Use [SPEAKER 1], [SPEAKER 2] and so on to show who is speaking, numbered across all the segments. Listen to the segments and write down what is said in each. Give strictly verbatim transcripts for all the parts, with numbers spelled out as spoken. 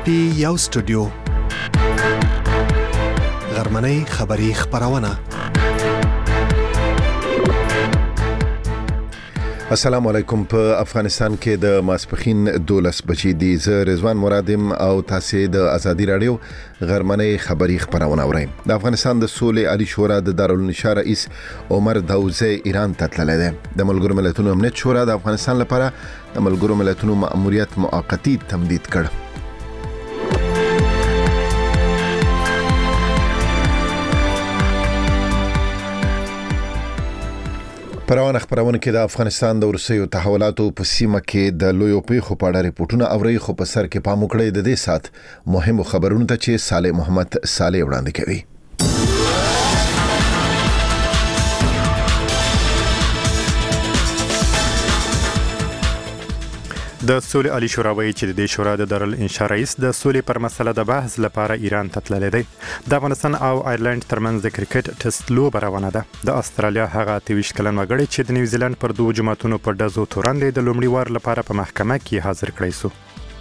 [SPEAKER 1] پی یو سټوډیو غرمنۍ خبری خبرونه.
[SPEAKER 2] السلام علیکم. په افغانستان کې د ماسپخین دولس بجې دي. زه رضوان مرادم او تاسو د ازادي رادیو غرمنۍ خبری خبرونه اورئ. د افغانستان د سولې عالی شورا د دارالانشا رئیس عمر داوزی ایران ته تللی دی. د ملګرو ملتونو امنیت شورا د افغانستان لپاره د ملګرو ملتونو مأموریت موقتی تمدید کړ. پروانه خبرونه کې د افغانستان د ورسېو تحولاتو په سیمه کې د لویو پیښو په اړه ریپورتونه اوري، خو په سر کې پام وکړئ د دې سات مهمو خبرونو ته چې صالح محمد صالح وړاندې کوي.
[SPEAKER 3] د سولې عالی شورا وایي چې د شورا د دارالانشا رئیس د سولې پر مسله د بحث لپاره ایران ته تللی دی. د افغانستان او آیرلند ترمنځ د کرکټ ټیسټ لوبه روانه ده. د استرالیا هغه اته ویشت کلن وګړی چې د نیوزیلند پر دوه جماعتونو په ډزو تورن دی د لومړي وار لپاره په محکمه کې حاضر کړی شو.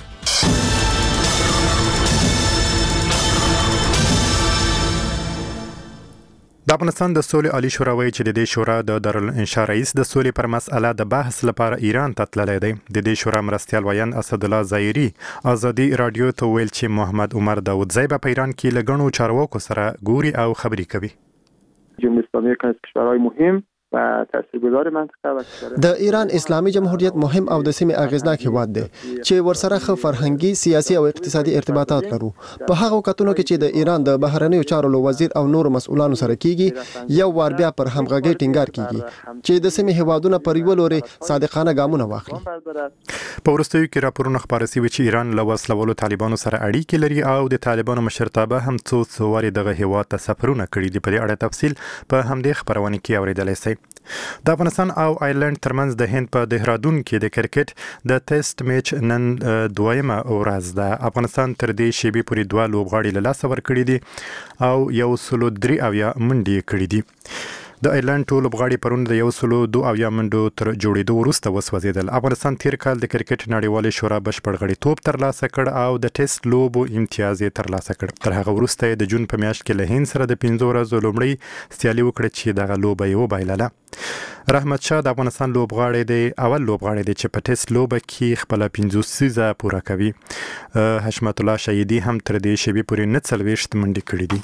[SPEAKER 3] د افغانستان د سولې عالی شورا وایي چې د دې شورا د دارالانشا رئیس د سولې پر مسله د بحث لپاره ایران ته تللی دی. د دې شورا مرستیال ویان اسدالله ظاهري ازادي رادیو ته ویل چې محمد عمر داودزی په ایران کې لګڼو چارواکو سره ګوري او خبري کوي.
[SPEAKER 4] جمهوری اسلامی یکی از کشورهای مهم و تاثیرگذار منطقه و
[SPEAKER 5] د ایران اسلامي جمهوریت مهم او د سیمې اغیزناک هیواد دی چې ورسره ښه فرهنګي، سیاسي او اقتصادي ارتباطات لرو. په هغه وختونو کې چې د ایران د بهرنیو چارو وزیر او نور مسؤلانو سره کیږي، یو وار بیا پر همغږي ټینګار کیږي چې د سیمې هیوادونو پر یو لوري صادقانه ګامونه واخلي.
[SPEAKER 3] په وروستیو کې راپورونه خبرې شوي چې ایران له وسلوالو طالبانو سره اړیکې لري او د طالبانو مشرتابه هم څو څو وارې دغه هیواد ته سفرونه کړي دي. په دې اړه تفصیل په همدې خبرونه کې اوریدلای شئ. د افغانستان او آیرلند ترمنځ د هند په دهرادون کې د کرکټ د ټیسټ میچ نن دویمه ورځ ده. افغانستان تر دې شیبې پورې دوه لوبغاړي له لاسه ورکړي دي او یو سلو درې اویا منډې کړي دي. د آیرلند ټول لوبغاړي پرون د یو سلو دوه اویا منډو تر جوړېدو وروسته وسوځېدل. افغانستان تیر کال د کرکټ نړیوالې شورا بشپړ غړیتوب ترلاسه کړ او د ټیسټ لوبو امتیاز یې ترلاسه کړ. تر هغه وروسته د جون په میاشت کې له هند سره د پنځو ورځو لومړی سیالي وکړه چې دغه لوبه یې وبایلله. رحمت شاه د افغانستان لوبغاړی دی اول لوبغاړی دی چې په ټیسټ لوبه کې خپل پنځوس سیزه پوره کوي. حشمت الله شهیدی هم تر دې شیبې پورې نه څلوېښت منډې کړې دي.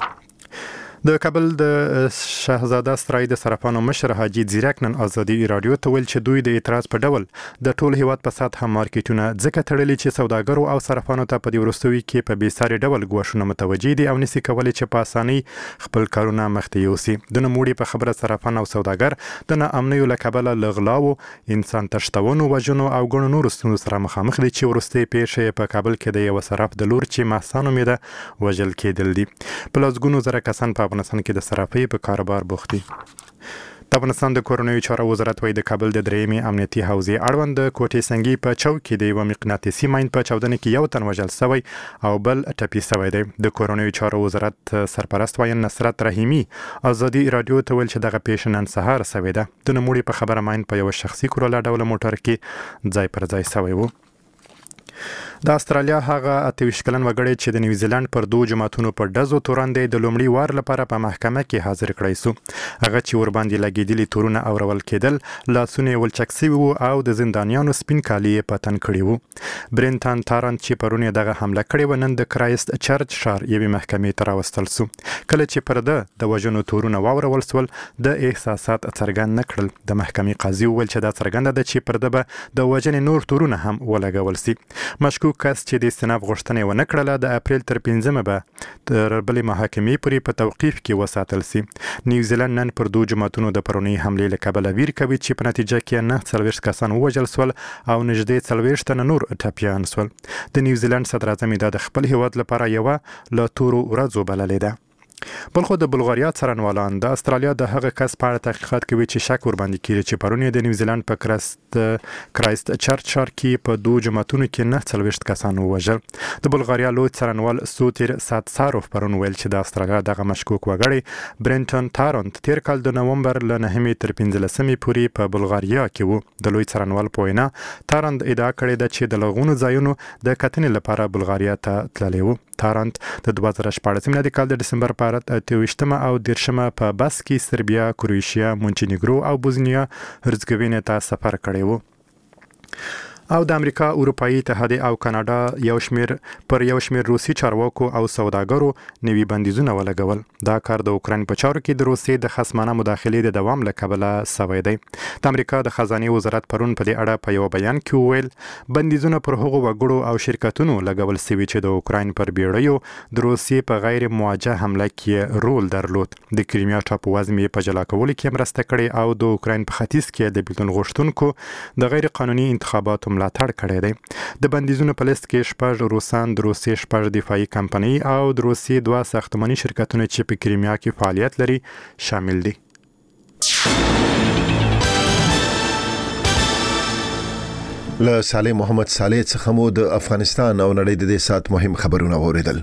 [SPEAKER 3] د کابل د شاهزاده سرای د صرافانو مشر حاجی زیرک نن ازادي رادیو ته ویل چې دوی د اعتراض په ډول د ټول هیواد په سطح مارکیټونه ځکه تړلي چې سوداګرو او صرافانو ته په دې وروستیو کې په بېساري ډول ګواښونه متوجه دي او نشي کولی چې په اسانۍ خپل کارونه مخته یوسي. د نوموړي په خبره صرافان او سوداګر د ناامنیو له کبله له غلاو، انسان تښتونو، وژنو او ګڼو نورو ستونزو سره مخامخ دي چې وروستۍ پیښې په کابل کې د یو صراف د لور چې مهسا نومیده وژل کېدل دي. په لسګونو زره کسان په افغانستان کې د صرافۍ په کاروبار بوخت دي. د افغانستان د کورنیو چارو وزارت وايي د کابل د درېیمې امنیتي حوزې اړوند د کوټې سنګي په چوک کې د یو مقناطیسي ماین په چاودنه کې یو تن وژل شوی او بل ټپي شوی دی. د کورنیو چارو وزارت سرپرست وایي نصرت رحیمي ازادي رادیو ته ویل چې دغه پیښه نن سهار شوې ده. د نوموړي په خبره ماین په یو شخصي کورولا ډوله موټر کې ځای پر ځای شوی و. د استرالیا هغه اته ویشت کلن وګړی چې د نیوزیلند پر دوه جماعتونو په ډزو تورن دی د لومړي وار لپاره په محکمه کې حاضر کړی شو. هغه چې ور باندې لګېدلي تورونه اورول کېدل، لاسونه یې ولچک شوي وو او د زندانیانو سپین کالي یې په تن کړي وو. برینټن تارانت چې پرون یې دغه حمله کړې وه نن د کرایست چرچ ښار یوې محکمې ته راوستل شو. کله چې پر ده د وژنو تورونه واورول شول د احساسات څرګند نه کړل. د محکمې قاضي وویل چې دا څرګنده ده چې پر ده به د وژنې نور تورونه هم ولګول شي. مشکوک کس چې د استناب غوښتنه ونه کړله د اپریل تر پنځمه به تر بلې محاکمې پورې په توقیف کې وساتل شي. نیوزیلند نن پر دوه جماعتونو د پرونۍ حملې له کبله ویر کوي چې په نتیجه کې نه څلوېښت کسان ووژل شول او نږدې څلوېښت تنه نور ټپیان شول. د نیوزیلند صدراعظم دا د خپل هیواد لپاره یوه له تورو ورځو بللې ده. بلخو د بلغاریا څارنوالان د استرالیا د هغه کس په اړه تحقیقات کوي چې شک ورباندې کیږي چې پرون د نیوزیلند په کرست کرایست چرچ ښار کې په دوه جماعتونو کې نه څلوېښت کسان ووژل. د بلغاریا لوی څارنوال سوتیر ساتساروف پرون ویل چې د استرالیا دغه مشکوک وګړی برنټن تارنت تیر کال د نومبر له نهمې تر پنځلسمې پورې په بلغاریا کې وو. د لوی څارنوال په وینا تارنت ادعا کړې ده چې د لغونو ځایونو د کتنې لپاره بلغاریا ته تللی وو. تارنت د دوه زره شپاړس میلادي کال د ډسمبر په اته ویشتمه او دېرشمه په بس کې سربیا، کروشیا، مونټینیګرو او بوزنیا هرزګوینې ته سفر کړی وو. او د امریکا، اروپאי اتحادیه او کاناډا یو شمیر پر یو شمیر روسي چارواکو او سوداګرو نوي بندیزونه ولګول. دا کار د اوکرين په چارو کې د روسي د خصمانه مداخلې د دوام له کبله سوی دی. د امریکا د خزانه وزارت پرون په دې اړه په یو بیان کې وویل بندیزونه پر هغو وګړو او شرکتونو لګول سوي چې د اوکرين پر بیړیو د روسي په غیر مواجه حمله کې رول درلود. د کریمیا ټاپووزمې په جلا کولو کې مرسته کړې او د اوکرين په ختیځ کې د بیلتون غوښتونکو د غیر قانوني انتخاباتو ملاتړ کړی دی. د بندیزونو په لیست کې شپږ روسان، د روسي شپږ دفاعي کمپنۍ او د روسي دوه ساختماني شرکتونه چې په کریمیا کې فعالیت لري شامل دي.
[SPEAKER 2] له صالح محمد صالح څخه مو د افغانستان او نړۍ د دې سات مهم خبرونه اوریدل.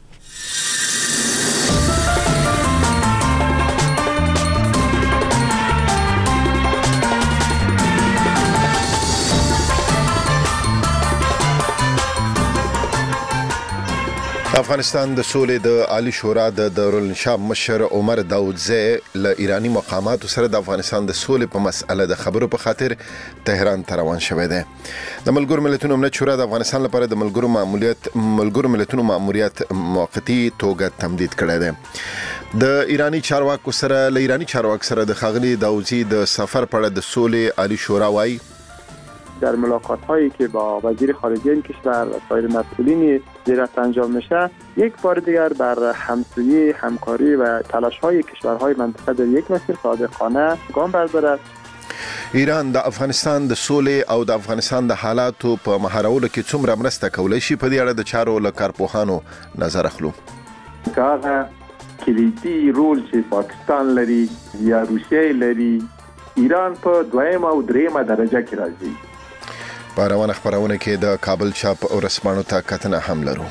[SPEAKER 2] افغانستان د سولې د عالی شورا د دارالانشاب مشر عمر داودزی له ایرانی مقاماتو سره د افغانستان د سولې په مسأله د خبرو په خاطر تهران ته روان شوی دی. د ملګرو ملتونو امنیت شورا د افغانستان لپاره د ملګرو ماموریت ملګرو ملتونو ماموریت موقتی توګه تمدید کړی دی. د ایرانی چارواکو سره له ایرانی چارواکو سره د خاغلی داودزی د سفر په اړه د سولې عالی شورا وايي
[SPEAKER 4] در ملاقات هایی که با وزیر خارجه این کشور و سایر مسئولین زیرت انجام میشه یک بار دیگر بر همسویی، همکاری و تلاش های کشورهای منطقه در یک مسیر صادقانه گام بردارد.
[SPEAKER 2] ایران د افغانستان د سولې او د افغانستان د حالاتو په مهارولو کې څومره مرسته کولی شي په دې اړه د چارو له کارپوهانو نظر اخلو.
[SPEAKER 6] هغه کلیدي رول چې پاکستان لري یا روسیه لري ایران په دویم او درېمه درجه کې راځي.
[SPEAKER 2] په روانه خبرونه کې د کابل چاپ او رسمانو ته کتنه هم لرو.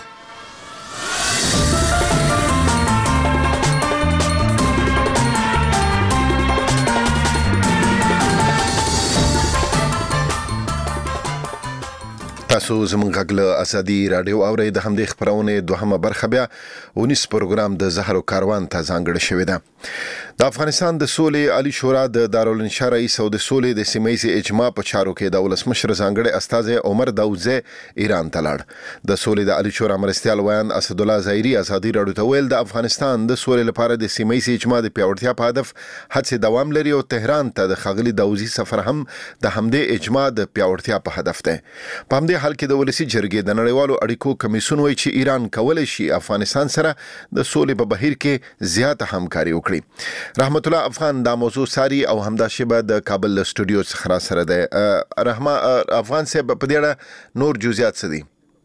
[SPEAKER 2] تاسو زموږ غږ له ازادي رادیو اورئ. د همدې خبرونه دوهمه برخه بیا ونیس پروګرام د زهر او کاروان ته ځانګړی شوی دی. د افغانستان د سولې عالی شورا د دارالانشا رئیس او د سولې د سیمه‌ییز اجماع په چارو کې د ولسمشر ځانګړی استازی عمر داودزی ایران ته لاړ. د سولې د عالی شورا مرستیال ویان اسد الله ظاهری ازادي رادیو ته ویل د افغانستان د سولې لپاره د سیمه‌ییز اجماع د پیاوړتیا په هدف هڅې دوام لري او تهران ته د خاغلی داودزی سفر هم د همدې اجماع د پیاوړتیا په هدف دی. په همدې حال کې د ولسی جرګې د نړیوالو اړیکو کمیسیون وایي چې ایران کولای شي افغانستان سره د سولې په بهیر کې زیاته همکاري وکړي. رحمت الله افغان دا موضوع ساری او همدا شبه د کابل استودیو څخه را سره ده. رحمه افغان صاحب په دې اړه نور جزئیات څه دي؟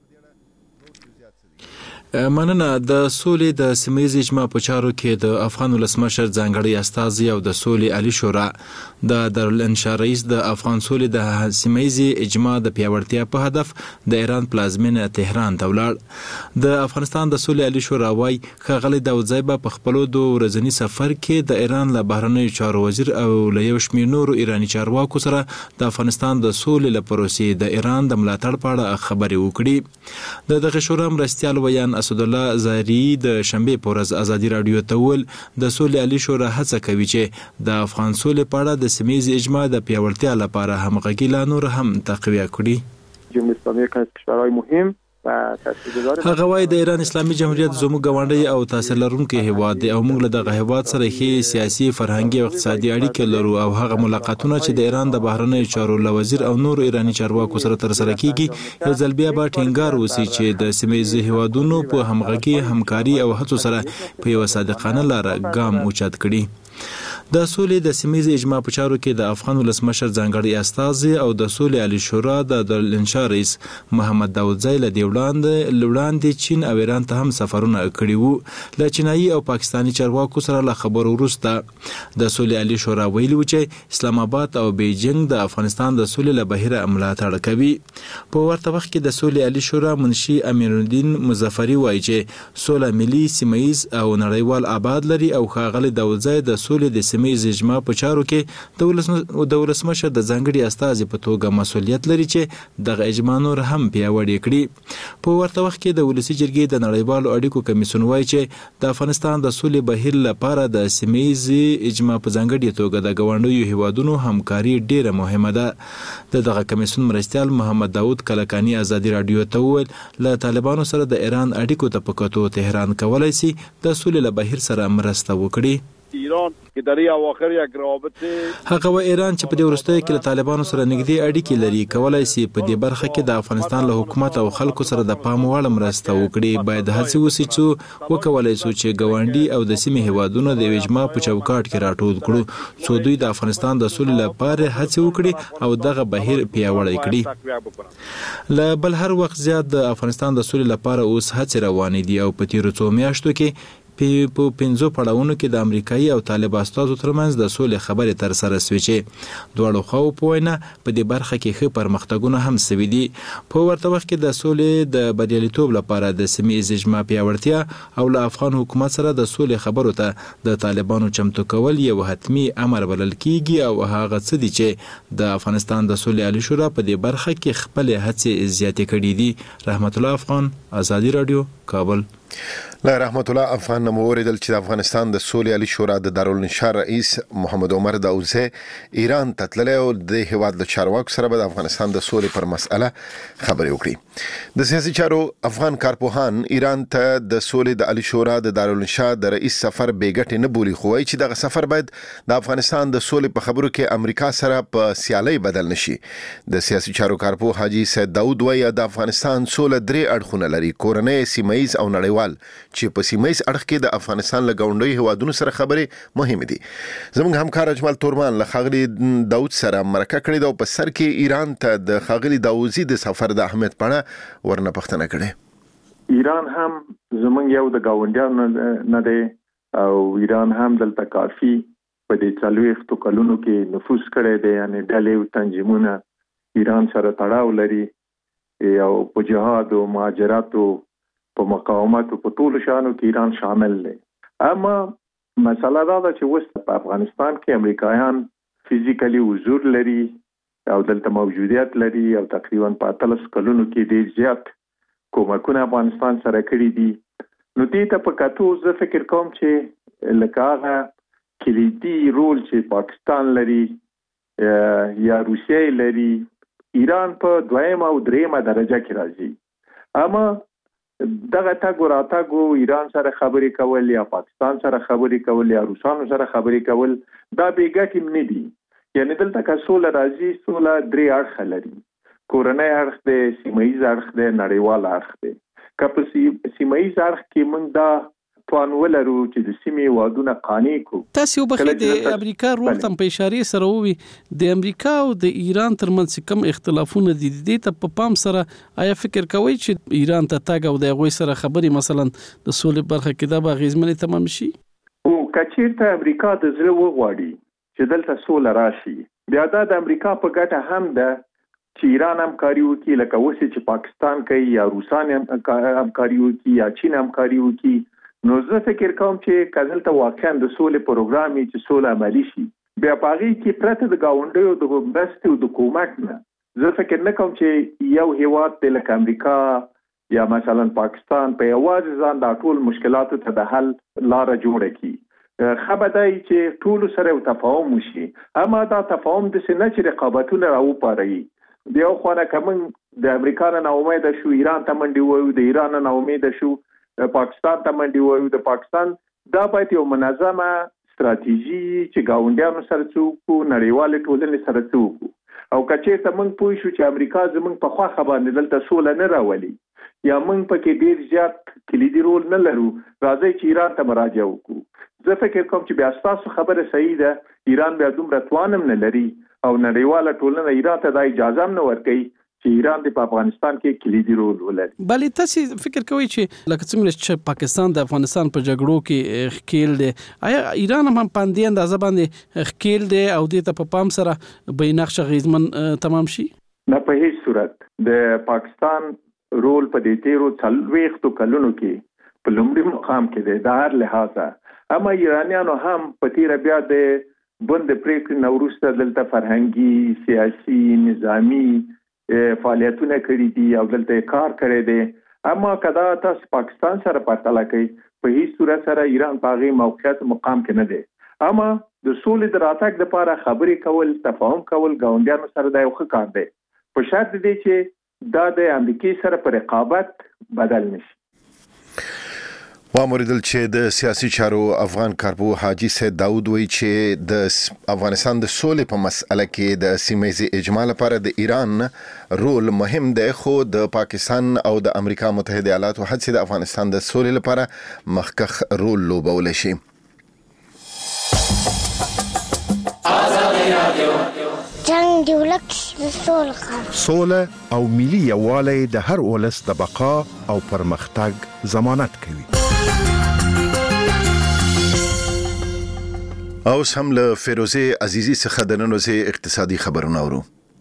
[SPEAKER 7] مننه. د سولې د سیمه‌ییز اجماع په چارو کې د افغان ولسمشر ځانګړی استازی او د سولې عالی شورا د دارالانشا رئیس د افغان سولې د سیمه‌ییز اجماع د پیاوړتیا په هدف د ایران پلازمینه تهران ته ولاړ. د افغانستان د سولې عالی شورا وايي ښاغلی داودزی په خپل دوه ورځني سفر کې د ایران له بهرنیو چارو وزیر او له یو شمېر نورو ایرانی چارواکو سره د افغانستان د سولې له پروسې د ایران د ملاتړ په اړه خبرې وکړي. د دغه شورا مرستیال ویان اسد الله ظاهری د شنبه په ورځ ازادي رادیو ته ویل د سولې عالی شورا هڅه کوي چې د افغان سولې په اړه د سیمه‌ییز اجماع د پیاوړتیا لپاره همغږي لا نور هم تقویه کړي.
[SPEAKER 4] جمهوری اسلامی یکی از کشورهای مهم
[SPEAKER 7] هغه وايي د ایران اسلامي جمهوریت زموږ ګاونډی او تاثیر لرونکي هیواد دی او موږ له دغه هیواد سره ښې سیاسي، فرهنګي او اقتصادي اړیکې لرو او هغه ملاقاتونه چې د ایران د بهرنیو چارو له وزیر او نورو ایرانی چارواکو سره ترسره کیږي یو ځل بیا به ټینګار وسی چې د سیمه‌ییز هیوادونو په همغږي، همکاري او هڅو سره په یو صادقانه لار ګام اوچت کړي. د سولې د سیمې اجماع په چارو کې د افغان ولسمشر ځانګړي استازي او د سولې عالی شورا د دارالانشا رئیس محمد داودزی له وړاندې لوړاندې چین او ایران ته هم سفرونه کړي وو. له چینایي او پاکستاني چارواکو سره له خبرو وروسته د سولې عالی شورا ویلي و چې اسلام آباد او بیجینګ د افغانستان د سولې له بهیره ملاتړ کوي. په ورته وخت کې د سولې عالی شورا منشي امیر الدین مظفری وایي چې سوله ملي سیمایز او نړیوال آباد لري او ښاغلي داودزی د سولې د سیمایز اجماع په چارو کې د ولسمشر د ځانګړي استازي په توګه مسؤلیت لري چې دغه اجماع نور هم پیاوړی کړي. په ورته وخت کې د ولسي جرګې د نړیوالو اړیکو کمیسیون وایي چې د افغانستان د سولې بهیر لپاره د سیمایز اجماع په ځانګړي توګه د ګاونډیو هیوادونو همکاري ډیره مهمه ده. د دغه کمیسیون مرستیال محمد داود کلکانی ازادي رادیو ته وویل له طالبانو سره د ایران اړیکو ته په کتو تهران کولای شي د سولې له بهیر سره مرسته وکړي.
[SPEAKER 8] ایران که در این اواخر یک رابطه
[SPEAKER 7] هغه و ایران چې په دې وروستیو کې له طالبانو سره نږدې اړیکې لري کولای شي په دې برخه کې د افغانستان له حکومت او خلکو سره د پام وړ مرسته وکړي. باید هڅه وشي چې وکولای شو چې ګاونډي او د سیمې هیوادونو د اجماع په چوکاټ کې راټول کړو څو دوی د افغانستان د سولې لپاره هڅه وکړي او دغه بهیر پیاوړی کړي. له بل هر وخت زیات د افغانستان د سولې لپاره اوس هڅې روانې دي او په تیرو څو میاشتو کې په پنځو پړاوونو کې د امریکایي او طالب استازو ترمنځ د سولې خبرې تر سره شوې چې دواړو خواو په وینا په دې برخه کې ښه پرمختګونه هم شوي دي. په ورته وخت کې د سولې د بریالیتوب لپاره د سیمې اجماع پیاوړتیا او له افغان حکومت سره د سولې خبرو ته د طالبانو چمتو کول یو حتمی امر بلل کیږي او هغه څه دي چې د افغانستان د سولې عالی شورا په دې برخه کې خپل هڅې زیاتې کړې دي. رحمت الله افغان، ازادي رادیو، کابل.
[SPEAKER 2] لا رحمت الله افغان نموریدل چې د افغانستان د سولې عالی شورا د دارالانشا رئیس محمد عمر داودزی ایران ته تللی او د هیواد د چارواکو سره د افغانستان د سولې پر مسأله خبرې وکړي. د سیاسي چارو افغان کارپوهان ایران ته د سولې د عالی شورا د دارالانشا د رئیس سفر بیګټ نه بولی، خو وايي چې دغه سفر باید د افغانستان د سولې په خبرو کې امریکا سره په سیالي بدل نشي. د سیاسي چارو کارپوه حاجی سید داود وايي د افغانستان سوله درې اړخونه لري: کورنۍ، سیمایز او نړیوال، چې په سیمایز اړخ کې د افغانستان له ګاونډیو هیوادونو سره خبرې مهمه دي. زموږ همکار اجمل تورمان له خاغلی داود سره مرکه کړې ده او په سر کې ایران ته د خاغلی داوودزی د سفر د اهمیت په اړه ورنه پوښتنه کړې.
[SPEAKER 6] ایران هم زموږ یو د ګاونډیانو نه دی او ایران هم دلته کافي په دې څلوېښتو کلونو کې نفوذ کړی دی، یعنی ډلې او تنظیمونه ایران سره تړاو لري او په جهاد او مهاجرت او په مقاومت او په ټولو شانو کې ایران شامل دی. اما مسله دا ده چې اوس په افغانستان کې امریکایان فزیکلی حضور لري او دلته موجودیت لري او تقریبا په اتلس کلونو کې ډېر زیات کومکونه افغانستان سره کړي دي. نو دې ته په کتو زه فکر کوم چې لکه هغه کلیدي رول چې پاکستان لري یا روسیه لري، ایران په دویم او دریمه درجه کې راځي. اما دغه تاګو راتاګو ایران سره خبرې کول یا پاکستان سره خبرې کول یا روسانو سره خبرې کول دا بیګټ نه دي. یعنی دلته که سوله راځي، سوله درې اړخ لري: کورنۍ اړخ دی، سیمایز اړخ دی، نړیوال اړخ دی. که په سیمایز اړخ کې موږ دا توان ولرو چې د سیمې هیوادونه قانع کړو.
[SPEAKER 9] تاسو یو بخې د امریکا رول تم په اشاره سره وي د امریکا او د ایران ترمنځ کوم اختلافونه دي دې ته په پام سره آیا فکر کوئ چې ایران ته تاګ او د غوي سره خبري مثلا د سولې برخه کې دا به غیزمنې تمام شي؟
[SPEAKER 6] او کچیرته امریکا د زړه وغواړي چې دلته سوله راشي، بیا دا د امریکا په ګټه هم ده چې ایران همکاري وکړي، لکه اوس چې پاکستان کوي یا روسان همکاري وکړي یا چین همکاري وکړي. نو زه فکر کوم چې کله واقعا د سولې پروګرام چې سوله عملی شي، بیا پاغي کې پرته د گاونډیو د مرستې او د کومک نه زه فکر نه کوم چې یو هیواد د لکه امریکا یا مثلا پاکستان په یوازې ځان د ټول مشکلاتو ته د حل لار جوړه کړي. خبردای چې ټول سره تفاهم وشي، اما دا تفاهم د سینه چې رقابتونه راوپاري. د یو خانه کوم د امریکا نه امید شو، ایران ته منډي وایو، د ایران نه امید شو، پاکستان ته منډي وایو. د پاکستان دا باید یو منظمه ستراتیژي چې گاونډیانو سره څوک نړیوال ټولنې سره څوک او کچې ته موږ پوه شو چې امریکا زموږ په خوا خبرې دلته سوله نه راولي یا موږ پکې ډیر زیات کلیدي رول نه لرو، راځي چې ایران ته مراجعه وکړو. زه فکر کوم چې بیا تاسو خبره صحیح ده، ایران بیا دومره توانم نه لري او نړیواله ټولنه ایران ته د اجازه نه ورکوي چې ایران د افغانستان کې کلیدي رول ولري.
[SPEAKER 9] بلې تاسو فکر کوئ چې لکه څنګه چې پاکستان د افغانستان په جګړو کې ښکیل دی، آیا ایران هم په دې اندازه باندې ښکیل دی او دې ته په پام سره به نقش غیزمن تمام شي؟
[SPEAKER 6] نه، په هیڅ صورت. د پاکستان رول په دې تیرو څلوېښتو کلونو کې په لومړي مقام کې دی د هر لحاظه. اما ایرانیانو هم په تیره بیا د بند پریکړې نه وروسته دلته فرهنګي، سیاسي، نظامي فعالیتونه کړي دي او دلته کار کړی دی. اما کدا تاسو پاکستان سره پرتله کوي، په هیڅ صورت سره ایران په هغه موقعیت مقام کې نه دی. اما د سولې د راتګ لپاره خبرې کول، تفاهم کول ګاونډیانو سره د یو ښه کار دی، په شرط دی چې دا د امریکای سره په رقابت بدل نشي.
[SPEAKER 2] واموریدل چې د سیاسي چارو افغان کارپو حاجی سید داود وایي چې د افغانستان د سولې په مسأله کې د سیمه‌ییز اجماع لپاره د ایران رول مهم دی، خو د پاکستان او د امریکا متحده ایالاتو هڅې د افغانستان د سولې لپاره مخکښ رول لوبولی شي.
[SPEAKER 10] جنگ دی ولک د سولې
[SPEAKER 11] سوله او ملي یووالی د هر ولس د بقا او پرمختګ ضمانت کوي.
[SPEAKER 2] اوس هم له فیروزه عزیزی څخه د ننوځي اقتصادي خبرونه اورو.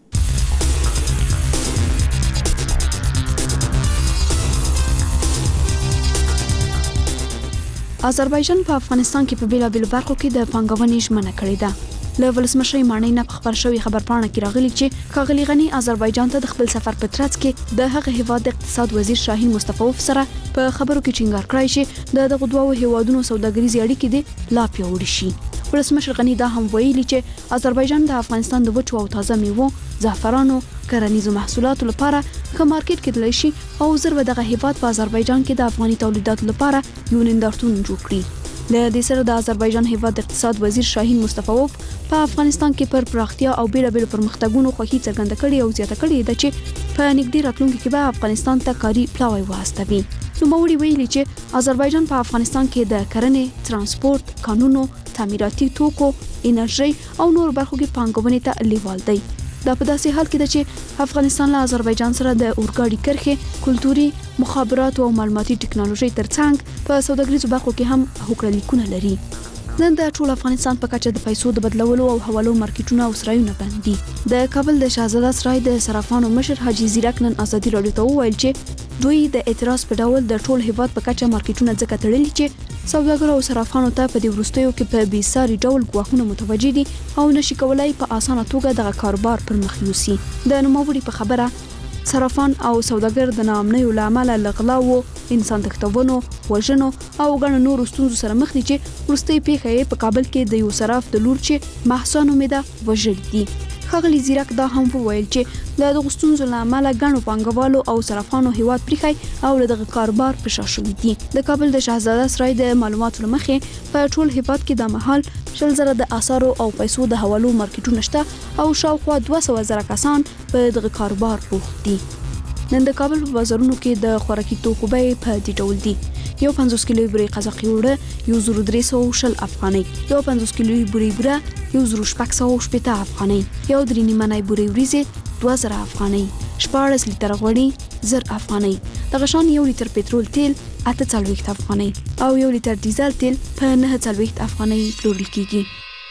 [SPEAKER 12] آذربایجان په افغانستان کې په بیلابیلو برخو کې د پانګونې ژمنه کړې ده. له ولسمشر مانی نه په خبر شوی خبرپاڼه کې راغلی چې ښاغلي غني آذربایجان ته د خپل سفر په ترڅ کې د هغه هیواد د اقتصاد وزیر شاهین مصطفوف سره په خبرو کې ټینګار کړی چې د دغه دوه هیوادونو سوداګریزي اړیکې دي لا پیاوړې شي. ولسمشر غني دا هم ویلي چې آذربایجان د افغانستان د وچو او تازه میوو، زعفرانو، کرنیزو محصولاتو لپاره ښه مارکیټ کېدلی شي او زر به دغه هیواد په آذربایجان کې د افغاني تولیداتو لپاره یو نندارتون جوړ کړي. له دې سره د آذربایجان هیواد اقتصاد وزیر شاهین مصطفوف په افغانستان کې پر پراختیا او بیلابیلو پرمختګونو خوښي څرګنده کړې او زیاته کړې ده چې په نږدې راتلونکي کې به افغانستان ته کاري پلاوی واستوي. نوموړي ویلي چې آذربایجان په افغانستان کې د کرنې، ترانسپورت، قانونو، تعمیراتي توکو، انرژي او نور برخو کې پانګونې ته لیوال دی. دا په داسې حال کې ده چې افغانستان له آذربایجان سره د اورګاډي کرښې، کلتوري، مخابراتو او معلوماتي ټکنالوژي ترڅنګ په سوداګریزو برخو کې هم هوکړه لیکونه لري. نن د ټول افغانستان په کچه د پیسو د بدلولو او حوالو مارکیټونه او سرایونه بند دي. د کابل د شاهزاده سرای د صرافانو مشر حاجی زیرک نن ازادي راډیو ته وویل چې دوی د اعتراض په ډول د ټول هیواد په کچه مارکیټونه ځکه تړلي چې سوداګرو او صرافانو ته په دې وروستیو کې په بې ساري ډول ګواښونه متوجه دي او نشي کولای په اسانه توګه دغه کاروبار پر مخ یوسي. د نوموړي په خبره صرافان او سوداګر د ناامنیو له امله له غلاو، انسان تښتونو، وژنو او ګڼو نورو ستونزو سره مخ دي چې وروستۍ پیښه یې په کابل کې د یو صراف د لور چې محسا نومېده وژل دي. ښاغلي زیرک دا هم وویل چې له دغو ستونزو له امله ګڼو پانګوالو او صرافانو هیواد پریښی او له دغه کاروبار په شا شوي دي. د کابل د شاهزاده سرای د معلوماتو له مخې په ټول هیواد کې د مهال شل زره د اثارو او پیسو د حوالو مارکیټونه شته او شاوخوا دوه سوه زره کسان په دغه کاروبار بوخت دي. نن د کابل په بازارونو کې د خوراکي توکو بیې په دې ډول دي: یو پنځوس کیلو بورې قزاقي اوړه یو زر درې سوه شل افغانۍ، یو پنځوس کیلو بورې بوره یو زر شپږ سوه شپېته افغانۍ، یو درې نیمه نی بورې وریځې دوه زره افغانۍ، شپاړس لیتره غوړي زر افغانۍ، دغه شان یو لیتر پټرول تیل اته څلوېښت افغانۍ او یو لیتر ډیزل تیل په نهه څلوېښت افغانۍ پلورل کیږي.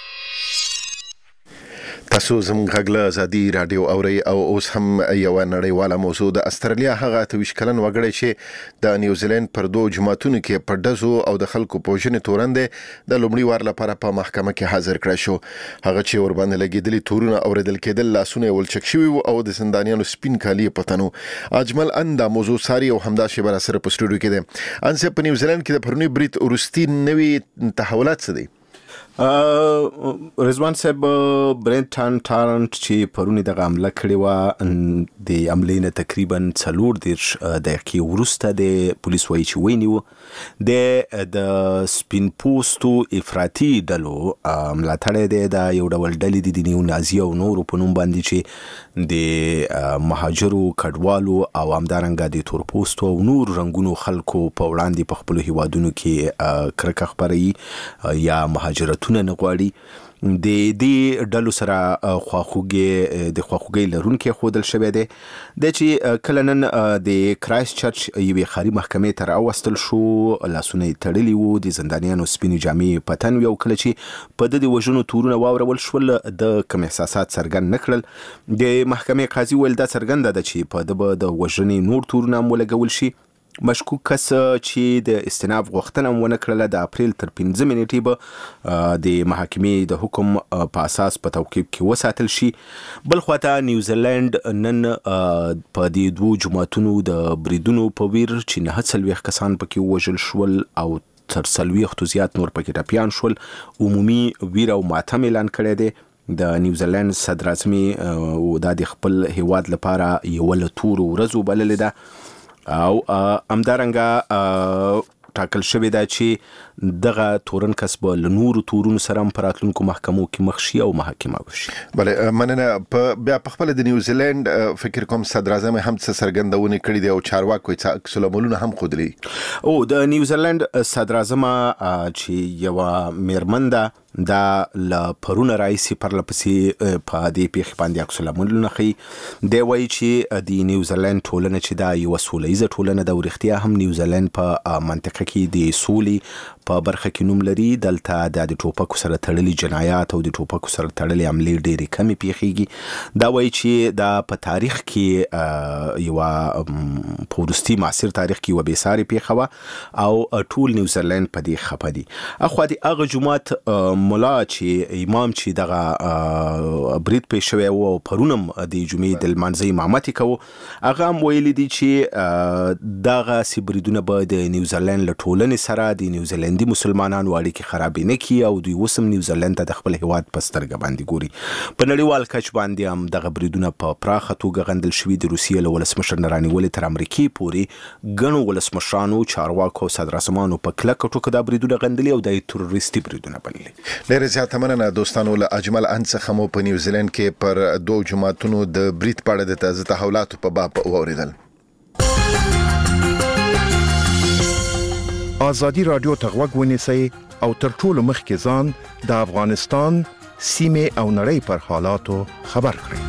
[SPEAKER 2] تاسو زموږ غږ له ازادي راډیو اورئ او اوس هم یوه نړیواله موضوع د استرالیا هغه اته ویشت کلن وګړی چې د نیوزیلند پر دوو جوماتونو کې په ډزو او د خلکو په وژنې تورن دی د لومړي وار لپاره په محکمه کې حاضر کړی شو. هغه چې ورباندې لګېدلي تورونه اورېدل کېدل، لاسونه یې ولچک شوي وو او د زندانیانو سپین کالي یې په تن وو. اجمل ان دا موضوع ساري او همدا شیبه راسره په سټوډیو کې دی. انسه په نیوزیلند کې د پروني برید وروستي نوي تحولات څه دي؟
[SPEAKER 13] رضوان صاحب برنټن ټارنټ چې پرونی دغه عمله کړې و د عملې نه تقریبا څلور دیرش دقیقې وروسته د پولیس وایي چې ونیو د د سپین پوستو افراطي ډلو ملاتړی دی دا یو ډول ډلې دي د نیو نازي او نورو په نوم باندې چې د مهاجرو کډوالو او همدارنګه د تور پوستو او نور رنګونو خلکو په وړاندې په خپلو هیوادونو کې کرکه خپروي یا مهاجرت تونه نه غواړي د دې ډلو سره خواخوږي د خواخوږي لرونکي خودل شوی دی د چې کله نن د کرایست چرچ یوې ښاري محکمې ته راوستل شو لاسونه یې تړلي وو د زندانیانو سپینې جامې په تن وې او کله چې په د د وژنو تورونه واورول شول د کوم احساسات څرګند نه کړل د محکمې قاضي ویل دا څرګنده ده چې په د د وژنې نور تورونه هم ولګول شي مشکوک کس چې د استناف غوښتنه ونه کړله د اپریل تر پنځمې نیټې به د محاکمې د حکم په اساس په توقیف کې وساتل شي. بل خواته نیوزیلند نن په دې دوو جماعتونو د بریدونو په ویر چې نهه څلوېښت کسان پکې ووژل شول او تر څلوېښتو زیات نور پکې ټپیان شول عمومي ویر او ماتم اعلان کړی دی. د نیوزیلند صدراعظم دا د خپل هیواد لپاره یوه له تورو ورځو بللې ده او همدارنګه ټاکل شوی دا چې دغه تورن کسب له نورو تورونو سره په راتلونکو محکمو کې مخ شي او محاکمه وشي.
[SPEAKER 2] بله مننه. په بیا په خپل د نیوزیلند فکر کوم صدر اعظم هم څه څرګندونه کړې دي او چارواکو یې عکس العملونه هم ښودلي.
[SPEAKER 13] او د نیوزیلند صدر اعظم چې یوه میرمن ده دا له پرونه راهیسې پرلپسې په دې پیښې باندې عکس العملونه ښیي. دی وایي چې د نیوزیلند ټولنه چې دا یوه سوله ییزه ټولنه ده او رښتیا هم نیوزیلند په منطقه کې د سولې په برخه کې نوم لري. دلته د ټوپکو سره تړلي جنایات او د ټوپکو سره تړلي حملې ډېرې کمې پیښیږي. دا وایي چې دا په تاریخ کې یوه په وروستي معاصر تاریخ کې یوه بېسارې پیښه وه او ټول نیوزیلند په دې خفه دي. اخوا د هغه جومات ملا چې امام چې دغه برید پیښ شوی و او پرونم د جمعې د لمانځه امامت یې کوو هغه هم ویلي دي چې دغسې بریدونه به د نیوزیلند له ټولنې سره د نیوزیلندي مسلمانانو اړیکې خرابې نه کړي او دوی اوس هم نیوزیلند ته د خپل هیواد په سترګه باندې ګوري. په نړیوال کچ باندې هم دغه بریدونه په پراخه توګه غندل شوي. د روسیې له ولسمشر نه رانیولې تر امریکې پورې ګڼو ولسمشرانو چارواکو او صدراعظمانو په کلکه ټوکه دا بریدونه غندلي او دا یې تروریستي بریدونه بللي.
[SPEAKER 2] ډېره زیاته مننه دوستانو. له اجمل ان څخه مو په نیوزیلند کې پر دوه جماعتونو د برید په اړه د تازه تحولاتو په باب واوریدل.
[SPEAKER 11] ازادي رادیو ته غوږ ونیسئ او تر ټولو مخکې ځان د افغانستان سیمې او نړۍ پر حالاتو خبر کړئ.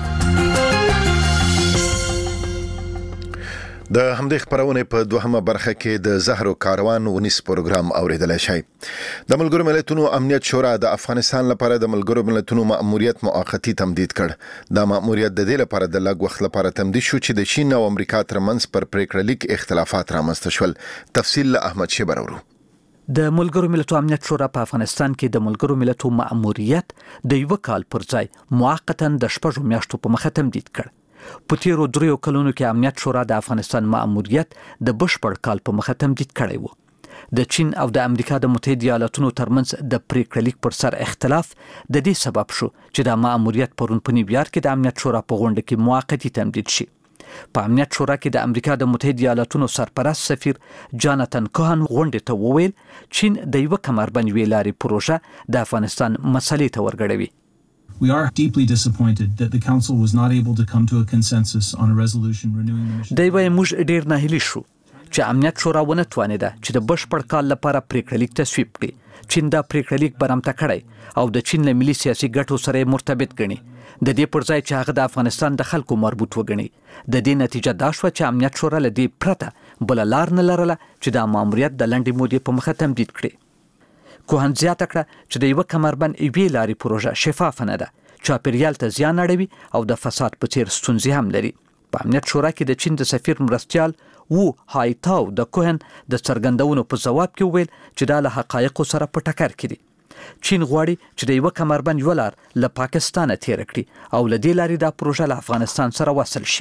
[SPEAKER 2] د همدې خبرونه په دوهمه برخه کې د زهر او کاروان ونیس پروګرام اوریدل شي. د ملګرو ملتونو امنیت شورا د افغانستان لپاره د ملګرو ملتونو مأموریت موقتی تمدید کړ. دا مأموریت د دې لپاره د لږ وخت لپاره تمدید شو چې د چین او امریکا ترمنځ پر پریکړه لیک اختلافات رامنځته شول. تفصیل له احمد شیبر ورو.
[SPEAKER 14] د ملګرو ملتونو امنیت شورا په افغانستان کې د ملګرو ملتونو مأموریت د یو کال پر ځای موقتا د شپږو میاشتو په مخه تمدید کړ. په تیرو دریو کلونو کې امنیت شورا د افغانستان مأموریت د بشپړ کال په مخه تمدید کړی و. د چین او د امریکا د متحده ایالاتونو ترمنځ د پریکړه لیک پر سر اختلاف د دې سبب شو چې د مأموریت پرون په نیویارک کې د امنیت شورا په غونډه کې موقتی تمدید شي. په امنیت شورا کې د امریکا د متحده ایالاتونو سرپرست سفیر جاناتن کوهن غونډه ته وویل چین د یو کمربند ویلاري پروژه د افغانستان مسلې ته ورګړوي.
[SPEAKER 15] We are deeply disappointed that the Council was not able to come to a consensus on a resolution renewing the mission.
[SPEAKER 14] دی وایي موږ ډېر ناهیلي شو چې امنیت شورا ونه توانېده چې د بشپړ کال لپاره پریکړه لیک تصویب کړي. چین دا پریکړه لیک برمته کړی او د چین له ملي سیاسي ګټو سره مرتبط ګڼي. د دې پر ځای چې هغه د افغانستان د خلکو مربوط وګڼي. د دې نتیجه دا شوه چې امنیت شورا له دې پرته بله لار نه لرله چې دا ماموریت د لنډې مودې په مخه تمدید کړي. کوهن زیاته کړه چې د یوه کمربند یوې لارې پروژه شفافه نه ده، چاپیریال ته زیان اړوي او د فساد په څیر ستونزې هم لري. په امنیت شورا کې د چین د سفیر مرستیال وو هایتاو د کوهن د څرګندونو په ځواب کې وویل چې دا له حقایقو سره په ټکر کې دي. چین غواړي چې د یوه کمربند یوه لار له پاکستانه تیره کړي او له دې لارې دا پروژه له افغانستان سره وصل شي.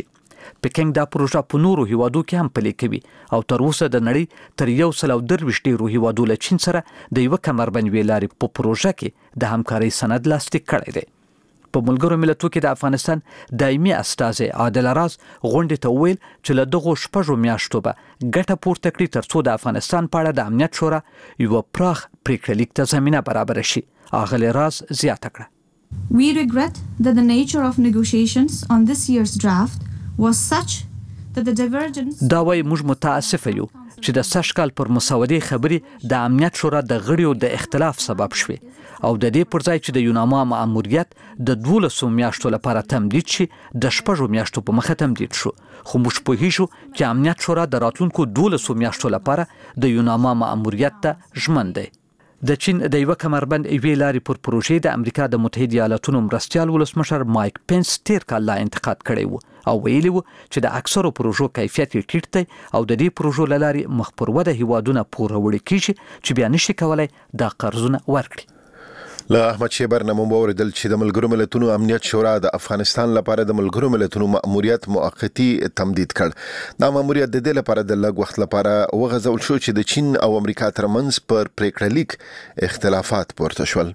[SPEAKER 14] پکینګ دا پروژه په نورو هیوادو کې هم پلي کوي او تر اوسه د نړۍ تر یو سل او درویشت ډیرو هیوادو له چین سره د یو کمربند ویلارې په پروژه کې د همکارۍ سند لاسلیک کړی دی. په ملګرو ملتونو کې د افغانستان دایمي استازی عادل راز غونډې ته ویل چې له دغو شپږو میاشتو به ګټه پورته کړي ترڅو د افغانستان په اړه د امنیت شورا یو پراخ پریکړه لیک ته زمینه برابر شي. اغلی راز زیاته کړه.
[SPEAKER 16] We regret that the nature of negotiations on this year's draft was such that the divergence
[SPEAKER 14] دا وایي موږ متاسفه یو چې د سږ کال پر مسودې خبرې د امنیت شورا د غړیو د اختلاف سبب شوې او د دې پر ځای چې د یوناما ماموریت د دولسو میاشتو لپاره تمدید شي د شپږو میاشتو په مخه تمدید شو. خو موږ پوهیږو چې امنیت شورا د راتلونکو دولسو میاشتو لپاره د یوناما ماموریت ته ژمن دی. د چین د یو کمربند ایوې لارې پر پروژې د امریکا د متحده ایالاتونو مرستیال ولسمشر مایک پنس تیر کال لا انتقاد کړی و او ویلي و چې د اکثرو پروژو کیفیت یې ټیټ دی او د دې پروژو له لارې مخ پر وده هیوادونه پوره وړي کیږي چې بیا نشي کولای د قرضونه ورکړي.
[SPEAKER 2] له احمد شیبر نه مو اوریدل چې د ملګرو ملتونو امنیت شورا د افغانستان لپاره د ملګرو ملتونو مأموریت موقتی تمدید کړ. دا مأموریت د دې لپاره د لږ وخت لپاره وغځول شو چې د چین او امریکا ترمنځ پر پریکړه لیک اختلافات پورته شول.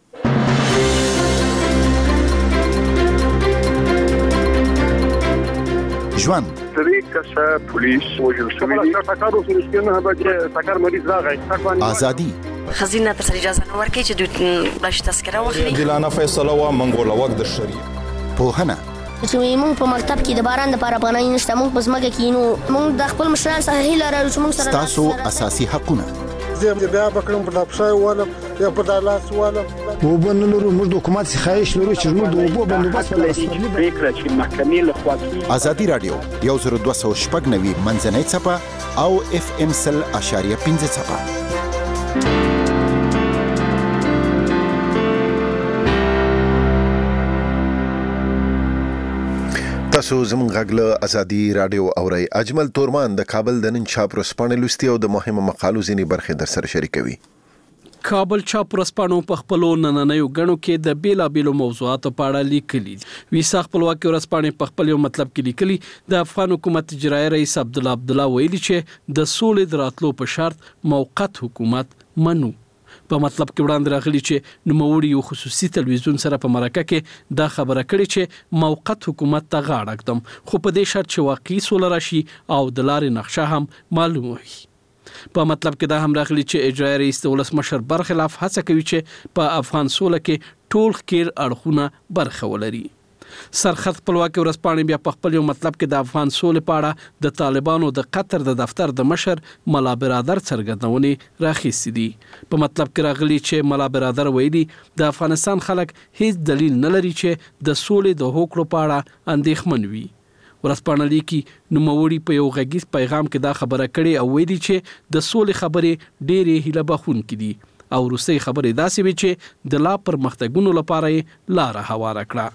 [SPEAKER 17] ژوند
[SPEAKER 18] طریقه پولیس وجل شوی دی تاکارو سرسکینه به تاکار مریض راغی
[SPEAKER 17] ازادي
[SPEAKER 19] خزینه تر اجازه نه ورکړي چې دوی بلش تذکره واخلي.
[SPEAKER 11] دلانه فیصله وا منګوله وخت د شریعه
[SPEAKER 17] پوهنه
[SPEAKER 10] چې موږ په مکتب کې د باران د لپاره پناه نشته موږ په ځمکه کې نو موږ د خپل مشران سره هیله لرو چې موږ سره
[SPEAKER 17] تاسو اساسي حقونه
[SPEAKER 18] زه بیا بکرم په دپښای ولم یا په دالاس ولم
[SPEAKER 20] وبنلو موږ د حکومت خواهش لرو چې موږ د اوبو بندوبست
[SPEAKER 18] ولرو فکر چې محکمې له خوا
[SPEAKER 17] ازادي رادیو یو زر دوه سوه شپږ نوي منځنۍ څپه او اف ام سل اشاریه پنځه څپه.
[SPEAKER 2] تاسو زموږ غږ له ازادي رادیو اورئ. اجمل تورمان د کابل د نن چاپ ورځپاڼې لوستي او د مهمو مقالو ځینې برخې در سره شریکوي.
[SPEAKER 9] کابل چاپ ورځپاڼو په خپلو نننیو غنو کې د بیلابیلو موضوعاتو په اړه لیکلي. ویسا خپلواکي ورځپاڼې په خپل یو مطلب کې لیکلي د افغان حکومت اجرایي رئیس عبدالله عبدالله ویلي چې د سولې د راتلو په شرط موقت حکومت منو. په مطلب کې وړاندې راغلي چې نوموړي یو خصوصي تلویزیون سره په مرکه کې دا خبره کړې چې موقت حکومت ته غاړه ږدم خو په دې شرط چې واقعي سوله راشي او د لارې نقشه هم معلومه وي. په مطلب کې دا هم راغلي چې اجرایي رئیس د ولسمشر برخلاف هڅه کوي چې په افغان سوله کې ټول خیر اړخونه برخه ولري. سرخط خپلواکي ورځپاڼې بیا په خپل یو مطلب کې د افغان سولې په اړه د طالبانو د قطر د دفتر د مشر ملا برادر څرګندونې راخیستې دي. په مطلب کې راغلي چې ملا برادر ویلي د افغانستان خلک هیڅ دلیل نه لري چې د سولې د هوکړو په اړه اندېښمن وي. ورځپاڼه لیکي نوموړي په یو غږیز پیغام کې دا خبره کړې او ویلي چې د سولې خبرې ډېرې هیله بخښونکې دي او وروستۍ خبرې داسې وي چې د لا پرمختګونو لپاره یې لاره هواره کړه.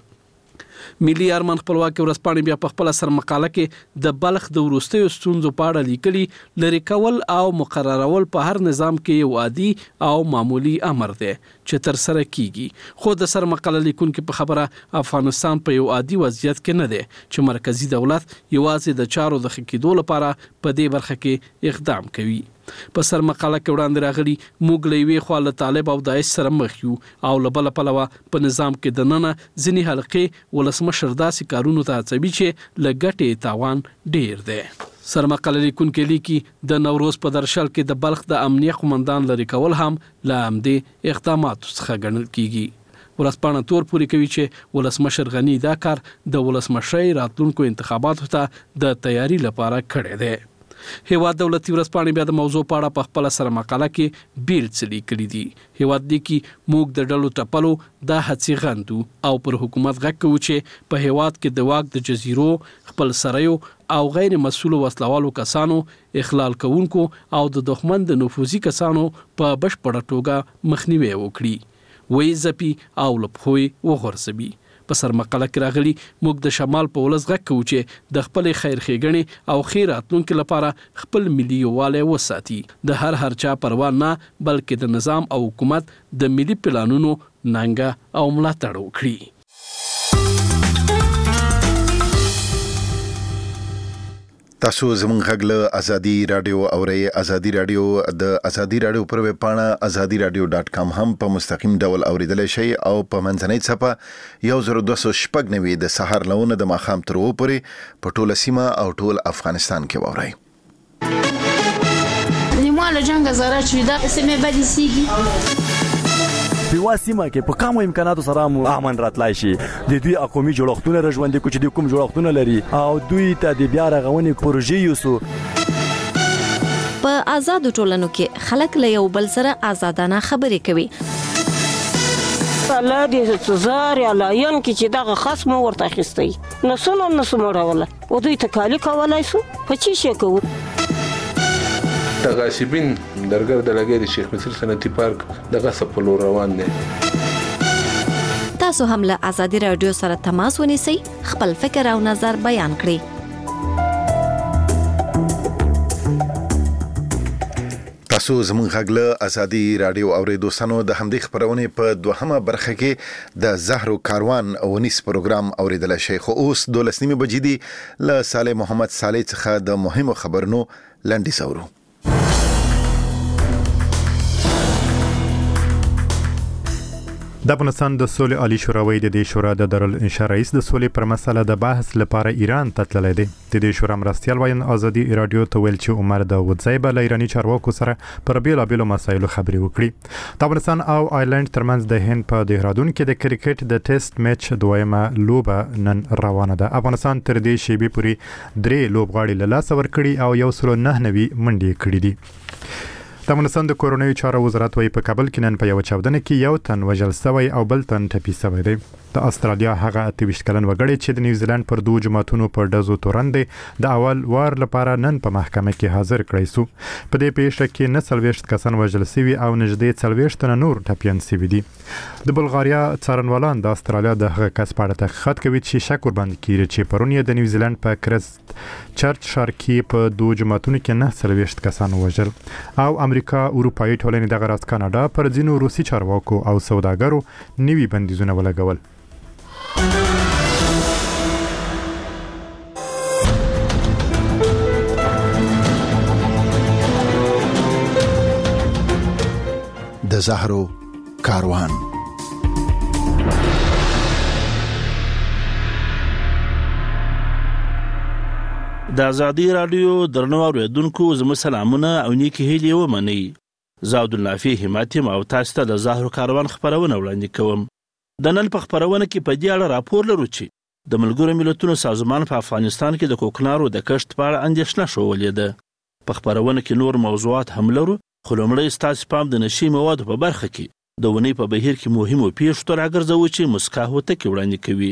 [SPEAKER 9] ملي ارمان خپلواکي ورځپاڼې بیا په خپل سر مقاله کې د بلخ د وروستیو ستونزو په اړه لیکلي لري کول او مقررول په هر نظام کې یو عادي او معمولی امر دی چې تر سره کیږي. خو د سر مقاله لیکونکو په خبره افغانستان په یو عادي وضعیت کې نه دی چې مرکزی دولت یوازې د چارو د ښه کېدو لپاره په دې برخه کې اقدام کوي. په سر مقاله کې وړاندې راغلي موږ له یوې خوا له طالب او داعش سره مخ یو او له بله پلوه په نظام کې دننه ځینې حلقې ولسمشر داسې کارونو ته هڅوي چې له ګټې تاوان ډیر دی. سر مقاله لیکونکي لیکي د نوروز په درشل کې د بلخ د امنیه قومندان لري کول هم له همدې اقداماتو څخه ګڼل کیږي. ورځپاڼه تور پورې کوي چې ولسمشر غنی دا کار د ولسمشرۍ راتلونکو انتخاباتو ته د تیاری لپاره کړی دی. هیواد دولتي ورځپاڼې بیا د موضوع په اړه په خپل سره مقاله کې بیل څه لیکلي دي. هیواد لیکي موږ د ډلو ټپلو دا هڅې غندو او پر حکومت غږ کوو چې په هیواد کې د واک د جزیرو خپل سریو او غیر مسؤل وسلوالو کسانو اخلال کوونکو او د دښمن د نفوذي کسانو په بشپړه توګه مخنیوي وکړي وې زپی او لپخوي وغورځوي. په سر مقاله کې راغلي موږ د شمال په ولس غږ کوو چې د خپل خیر ښېګڼې او خیر راتلونکي لپاره خپل ملي یووالی وساتي د هر هر چا پروا نه بلکې د نظام او حکومت د ملي پلانونو ننګه او ملاتړ وکړي.
[SPEAKER 2] تاسو زموږ غږ له ازادي رادیو اورئ. ازادي رادیو د ازادي رادیو پر ویب پاڼه ازادي رادیو ډاټ کام هم په مستقیم ډول اوریدلای شئ او په منځنۍ صفحه یو زر دوه سوه شپږ نوي د سهار لونه د ماښام تر اوه پورې په ټوله سیمه او ټول افغانستان کې واورئ.
[SPEAKER 21] لیمو له جنګ زره چې دا سیمه بدی سیږي
[SPEAKER 22] په واسمه کې په کومو امکاناتو سره مو امن راتلای شي. د دوی اقومي جوړښتونه رژوندې کو چې د کوم جوړښتونه لري او دوی ته د بیا رغونې پروژې یوسو.
[SPEAKER 23] په آزاد ټولنو کې خلک له یو بل سره آزادانه خبرې کوي.
[SPEAKER 24] الله دې تزار یا لاین کې چې دغه خصم ورته اخیستی نسونه نسمه راوله او دوی تکالی کولای شو په چی شي کوو.
[SPEAKER 25] تغاسبین درګر د لګید شیخ مصر صنعتي پارک دغه سپلو روان دي.
[SPEAKER 23] تاسو هم له ازادي رادیو سره تماس ونیسئ، خپل فکر او نظر بیان کړئ.
[SPEAKER 2] تاسو زموږ غږ له ازادي رادیو اوریدونکو د همدې خبرونه په دوهمه برخه کې د زهرو کاروان اونیس پروګرام اوریدل شي. خو اوس دولس نیمه بجې دي. له صالح محمد صالح څخه د مهمو خبرونو لاندې سورو.
[SPEAKER 3] د افغانستان د سولې عالی شوراوی د دې شورا د دارالانشا رئیس د سولې پر مسله د بحث لپاره ایران ته تللی دی. د دې شورا مرستیال وایي ازادي رادیو ته ویل چې عمر داودزی به له ایراني چارواکو سره پر بیلابیلو مسایلو خبرې وکړي. د افغانستان او آیرلند ترمنځ د هند په دهرادون کې د کرکټ د ټیسټ میچ دویمه لوبه نن روانه ده. افغانستان تر دې شیبې پورې درې لوبغاړي له لاسه ورکړي او یو سل نه نوي منډې کړې دي. د افغانستان د کورونیو چارو وزارت وايي په کابل کې نن په یو چاودنه کې یو تن وژل شوی او بل تن ټپي شوی دی. د استرالیا هغه اته ویشت کلن وګړی چې د نیوزیلند پر دوه جماعتونو پر ډزو تورن دی د اول وار لپاره نن په محکمه کې حاضر کړی شو. په دې پیښه کې نه څلوېښت کسان وژل شوي او نږدې څلوېښت تنه نور ټپیان شوي دي. د بلغاریا څارنوالان د استرالیا د هغه کس په اړه تحقیقات کوي چې شک ورباندې کیږي چې پرون یې د نیوزیلند په کرست چرچ ښار کې په دوه جماعتونو کې نه څلوېښت کسان وژل. او امریکا اروپایي ټولنې دغه راز کاناډا پر ځینو روسي چارواکو او سوداګرو نوي بندیزونه ولګول.
[SPEAKER 17] د زهرو کاروان.
[SPEAKER 26] د ازادي رادیو درنو اوریدونکو زموږ سلامونه او نیکی هیلې ومنئ. زه عبدالنافع همت یم او تاسو ته د زهرو کاروان خبرونه وړاندې کوم. د نن په خبرونه کې په دې اړه راپور لرو چې د ملګرو ملتونو سازمان په افغانستان کې د کوکنارو د کښت په اړه اندېښنه ښودلې ده. په خبرونه کې نور موضوعات هم لرو، خو لومړی ستاسو پام د نشي موادو په برخه کې د ونې په بهیر کې مهمو پیښو ته راګرځوو چې مسکا هوتکې وړاندې کوي.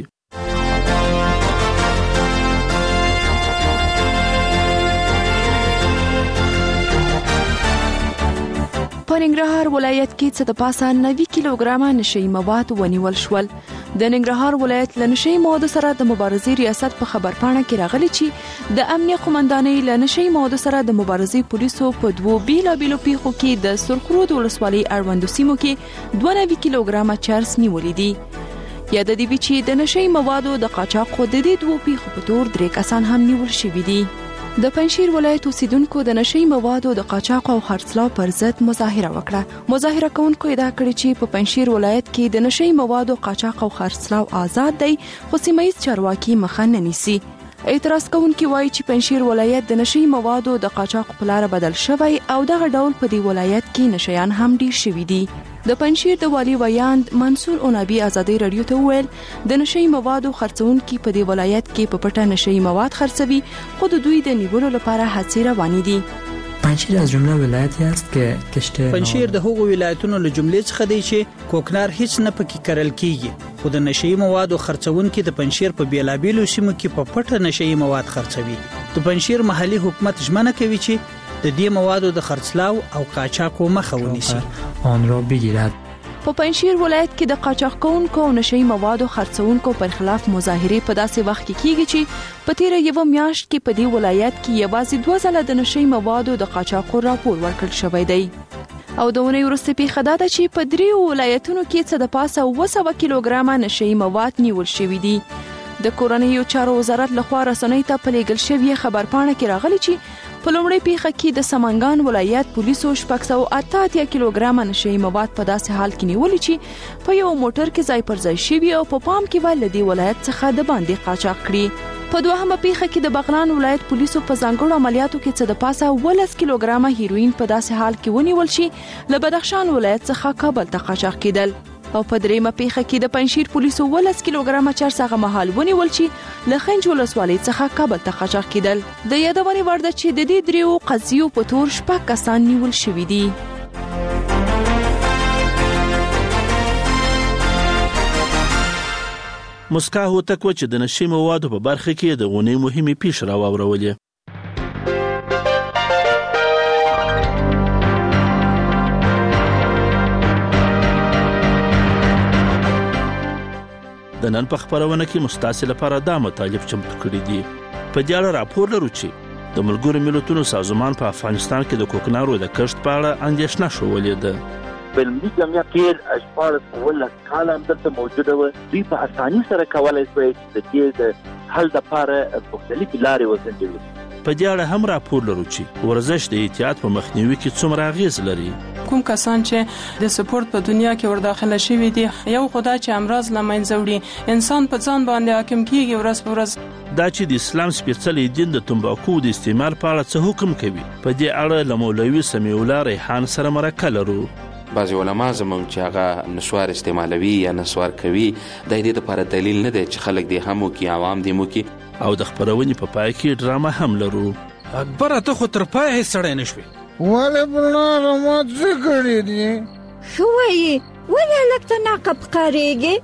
[SPEAKER 12] په ننګرهار ولایت کې څه د پاسه نوي کیلوګرامه نشي مواد ونیول شول. د ننګرهار ولایت له نشي موادو سره د مبارزې ریاست په خبرپاڼه کې راغلي چې د امنیه قومندانۍ له نشي موادو سره د مبارزې پولیسو په دوو بیلابیلو پیښو کې د سرخرود ولسوالۍ اړوندو سیمو کې دوه نوي کیلوګرامه چرس نیولې دي. یاد دی چې د نشي موادو د قاچاق د دې دوه پیښو په تور درې کسان هم نیول شوي دي. د پنځیر ولایت اوسیدونکو د نشي موادو د قاچاق او خرڅلاو پر ضد مظاهره وکړه. مظاهره کوونکو ادعا کړې چې په پنځیر ولایت کې د نشي موادو قاچاق او خرڅلاو آزاد دی، خو سیمه ییز چارواکي مخه نه نیسي. اعتراض کوونکي وایي چې پنځیر ولایت د نشي موادو د قاچاق په لار بدل شوی او دغه ډول په دې ولایت کې نشيان هم ډیر شوي دي. د پنځیر د والی ویاند منصور اونابي ازادي رادیو ته ویل د نشي موادو خرڅونکي په دې ولایت کې په پټه نشي مواد خرڅوي، خو د دوی د نیولو لپاره هڅې روانې دي.
[SPEAKER 27] پنځیر از جمله ولایتی است که کشته
[SPEAKER 28] پنځیر د هغو ولایتونو له جملې څخه دی چې کوکنار هیڅ نه پکې کرل کیږي، خو د نشي موادو خرڅونکي د پنځیر په بیلابیلو سیمو کې په پټه نشي مواد خرڅوي. د پنځیر محلي حکومت ژمنه کوي چې د دې موادو د خرڅلاو او قاچاقو مخه ونیسي.
[SPEAKER 27] آن را بگیرد.
[SPEAKER 12] په پنځیر ولایت کې د قاچاق کوونکو او نشي موادو خرڅونکو پر خلاف مظاهره په داسې وخت کې کیږي چې په تیر یو میاشت کې په دې ولایت کې یوازې دوه ځله د نشي موادو د قاچاقو راپور ورکړل شوی دی. او د ونې وروسته پیښه دا ده چې په دریو ولایتونو کې څه د پاسه اوه سوه کیلوګرامه نشي مواد نیول شوي دي.
[SPEAKER 1] د کورنیو چارو وزارت لخوا رسنۍ ته په لیږل شوې خبرپاڼه کې راغلي چې په لومړۍ پیښه کې د سمنګان ولایت پولیسو شپږ سوه اته اتیا کیلوګرامه نشهیي مواد په داسې حال کې نیولي چې په یو موټر کې ځای پر ځای شوي او په پام کې به له دې ولایت څخه د باندې قاچاق کړي. په دوهمه پیښه کې د بغلان ولایت پولیسو په ځانګړو عملیاتو کې څه د پاسه ولس کیلوګرامه هیروین په داسې حال کې ونیول چې له بدخشان ولایت څخه کابل ته قاچاق کېدل. او په دریمه پیښه کې د پنځشیر پولیسو ولس کیلوګرامه چرس هغه مهال ونیول چې له خنج ولسوالۍ څخه کابل ته قاچاق کېدل. د یادونې وړ ده چې د دې دریو قضیو په تور شپږ کسان نیول شوي دي.
[SPEAKER 26] مسکا هوتک و چې د نشي موادو په برخه کې د غونې مهمې پیښې راوړولې. د نن په خبرونه کې مستاسل لپاره دا مطالب چمتو کړی دي. په دې اړه راپور لرو چې د ملګرو ملتونو سازمان په افغانستان کې د کوکنارو د کښت په اړه اندېښنه شولې ده.
[SPEAKER 4] علمي جمعیت کې اشپارس ولس کالم دلته موجوده و. دوی په اساني سره کولای شوی چې د دې د حل لپاره مختلفې لارې وسنجوي.
[SPEAKER 26] په دې اړه هم راپور لرو چې ورزش د احتیاط په مخنیوي کې څومره اغیز لري.
[SPEAKER 5] کوم کسان چې د سپورت په دنیا کې ور داخله شوي دي یو خدا چې امراض لمنځه وړي انسان په ځان باندې حاکم کیږي ورځ په ورځ.
[SPEAKER 26] دا چې د اسلام سپېڅلی دین د تمباکو د استعمال په اړه څه حکم کوي په دې اړه له مولوي سمیع الله ریحان سره مرکه لرو.
[SPEAKER 6] بعضی علما زموږ چې هغه نسوار استعمالوي یا نسوار کوي د دې لپاره دلیل نه دی چې خلک دې هم وکړي عوام دې وکړي.
[SPEAKER 26] او د خبرونې په پای کې ډرامه هم لرو.
[SPEAKER 7] اکبر ته خو تر پای هیڅ سړی نشوي.
[SPEAKER 8] ولې بلاره ما څه کړي دي؟
[SPEAKER 13] ښه وایي ولې هلک ته ناقب ښکارېږي؟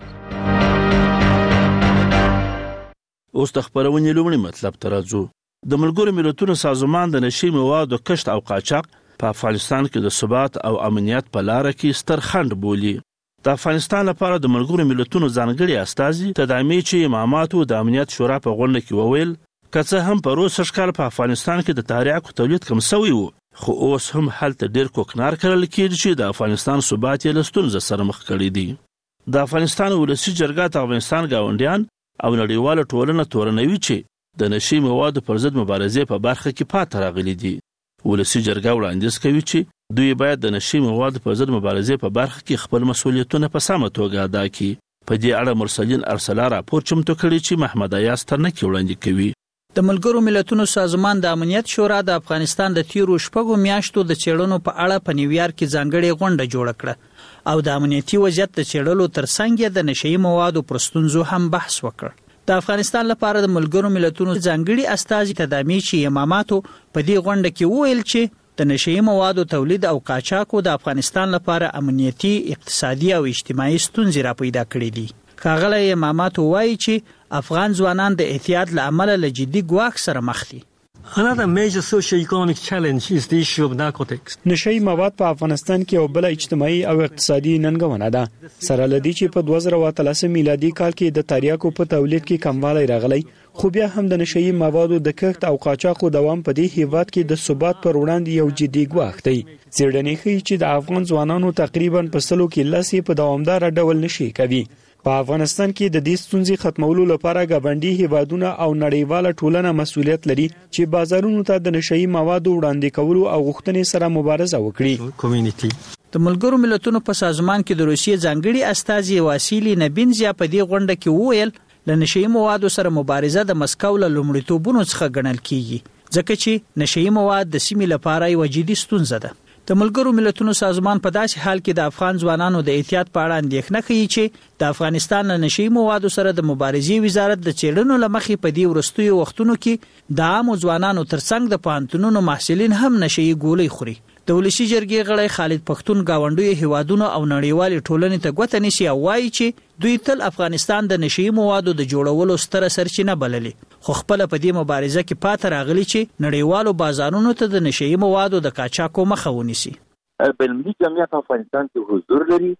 [SPEAKER 26] اوس د خبرونې لومړي مطلب ته راځو. د ملګرو ملتونو سازمان د نشي موادو کښت او قاچاق په افغانستان کې د ثبات او امنیت په لاره کې ستر خنډ بولي. د افغانستان لپاره د ملګرو ملتونو ځانګړي استازي تدامي چې اماماتو د امنیت شورا په غونډه کې وویل که څه هم په روز سږکال په افغانستان کې د تریاکو تولید کم شوی و خو اوس هم هلته ډیر کوکنار کرل کېږي چې د افغانستان ثبات یې له ستونزو سره مخ کړی دی. د افغانستان ولسي جرګه د افغانستان ګاونډیان او نړیواله ټولنه تورنوي چې د نشي موادو پر ضد مبارزې په برخه کې پاتې راغلي دي. ولسي جرګه وړاندیز کوي چې دوی باید د نشي موادو پر ضد مبارزې په برخه کې خپل مسؤلیتونه په سمه توګه ادا کړي. په دې اړه مرسلین ارسلا راپور چمتو کړی چې محمد ایاز ترنکی وړاندې کوي.
[SPEAKER 28] د ملګرو ملتونو سازمان د امنیت شورا د افغانستان د تیرو شپږو میاشتو د څېړنو په اړه په نیویارک کې ځانګړې غونډه جوړه کړه او د امنیتي وضعیت د څېړلو ترڅنګ یې د نشهیي موادو پر ستونزو هم بحث وکړ. د افغانستان لپاره د ملګرو ملتونو ځانګړي استازي تدامي چې اماماتو په دې غونډه کې وویل چې د نشهیي موادو تولید او قاچاقو د افغانستان لپاره امنیتي، اقتصادي او اجتماعي ستونزې را پیدا کړې دي. ښاغلی اماماتو وایي چې افغان ځوانان د احتیاط له امله له جدي ګواښ سره مخ دي.
[SPEAKER 15] Another major socio-economic challenge is the issue of narcotics.
[SPEAKER 29] نشهیي مواد په افغانستان کې یو بل اجتماعي او اقتصادي ننګونه ده. سره لدی چې په دوه زره اتلس میلادي کال کې د تریاکو په تولید کې کموالی راغلی خو بیا هم د نشهیي موادو د کښت او قاچاقو دوام په دې هیواد کې د ثبات پر وړاندې یو جدي ګواښ دی. څېړنې ښیي چې د افغان ځوانانو تقریبا په سلو کې لس په دوامدار ډول نشي کوي. په افغانستان کې د دې ستونزې ختمولو لپاره ګاونډي هیوادونه او نړیواله ټولنه مسؤلیت لري چې بازارونو ته د نشهیي موادو وړاندې کولو او غوښتنې سره مبارزه وکړي.
[SPEAKER 28] د ملګرو ملتونو په سازمان کې د روسیې ځانګړي استازي واسیلی نبینزیا په دې غونډه کې وویل له نشهیي موادو سره مبارزه د مسکو له لومړیتوبونو څخه ګڼل کیږي ځکه چې نشهیي مواد د سیمې لپاره یوه جدي ستونزه ده. د ملګرو ملتونو سازمان په داسې حال کې د افغان ځوانانو د احتیاط په اړه اندېښنه کوي چې د افغانستان له نشهیي موادو سره د مبارزې وزارت د څېړنو له مخې په دې وروستیو وختونو کې د عامو ځوانانو ترڅنګ د پوهنتونونو محصلین هم نشهیي ګولۍ خوري. د ولسي جرګې غړی خالد پښتون ګاونډیو هیوادونو او نړیوالې ټولنې ته ګوته نیسي او وایي چې دوی تل افغانستان د نشهیي موادو د جوړولو ستره سرچینه بللې خو خپله په دې مبارزه کې پاتې راغلي چې نړیوالو بازارونو ته د نشهیي موادو د قاچاقو مخه ونیسي.
[SPEAKER 4] علمي جمعیت افغانستان کې حضور لري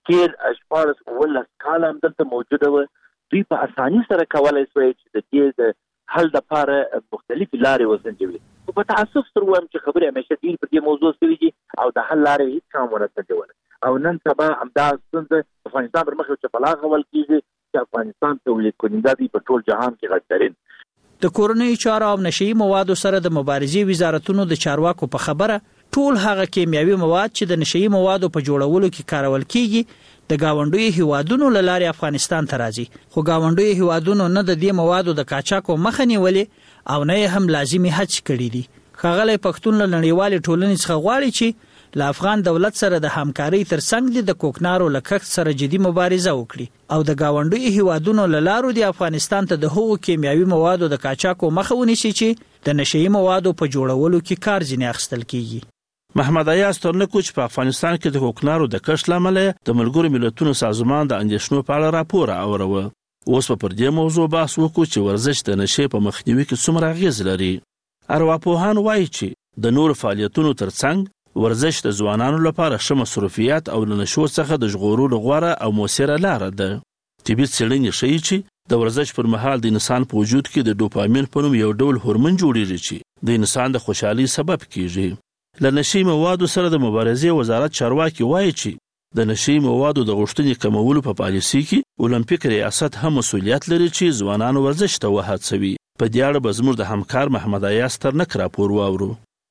[SPEAKER 4] کې اشپارس ولس کاله هم دلته موجوده و. دوی په اساني سره کولای شوی چې د دې د حل لپاره مختلفې لارې وسنجوي. خو په تاسف سره وایم چې خبرې همیشه ډېر په دې موضوع شوي دي او د حل لارې هېڅ چا ونه سنجوله او نن سبا همدا ستونزه افغانستان پر مخ یو چپلاغ غول کېږي چې افغانستان تولید کننده دی په ټول جهان کې غټرین.
[SPEAKER 28] د کورنۍ چارو او نشئی موادو سره د مبارزې وزارتونو د چارواکو په خبره ټول هغه کیمیاوي مواد چې د نشئی موادو په جوړولو کې کارول کیږي د گاونډي هیوادونو له لارې افغانستان ته راځي، خو گاونډي هیوادونو نه د دې موادو د قاچاقو مخه نیولې او نه هم لازمي حج کړی دي. ښاغلی پښتون له نړیوالې ټولنې څخه غواړي چې له افغان دولت سره د همکارۍ ترڅنګ د کوکنارو له کښت سره جدي مبارزه وکړي او د گاونډي هیوادونو له لارو د افغانستان ته د هغو کیمیاوي موادو د قاچاقو مخه ونیسي چې د نشئی موادو په جوړولو کې کار ځینې اخیستل کیږي.
[SPEAKER 26] محمد ایاز ترنکو چې په افغانستان کې د کوکنارو د کښت لامل د ملګرو ملتونو سازمان د اندېښنو په اړه راپور اوروه. اوس په پر دې موضوع بحث وکړو چې ورزش د نشئی په مخنیوي کې څومره اغیز لري. ارواپوهان وایي چې د نور فعالیتونو ترڅنګ ورزش د ځوانانو لپاره ښه مصروفیت او له نشو څخه د ژغورلو غوره او مؤثره لاره ده. طبي څېړنې ښیي چې د ورزش پر مهال د انسان په وجود کې د ډوپامین په نوم یو ډول هورمون جوړیږي چې د انسان د خوشحالۍ سبب کیږي. له نشئی موادو سره د مبارزې وزارت چارواکي وایي چې د نشئی موادو د غوښتنې کمولو په پالیسي کې اولمپیک ریاست هم مسؤلیت لري چې ځوانان ورزش ته وهڅوي. په دې اړه به زموږ د همکار محمد ایاز ترنک راپور واورو.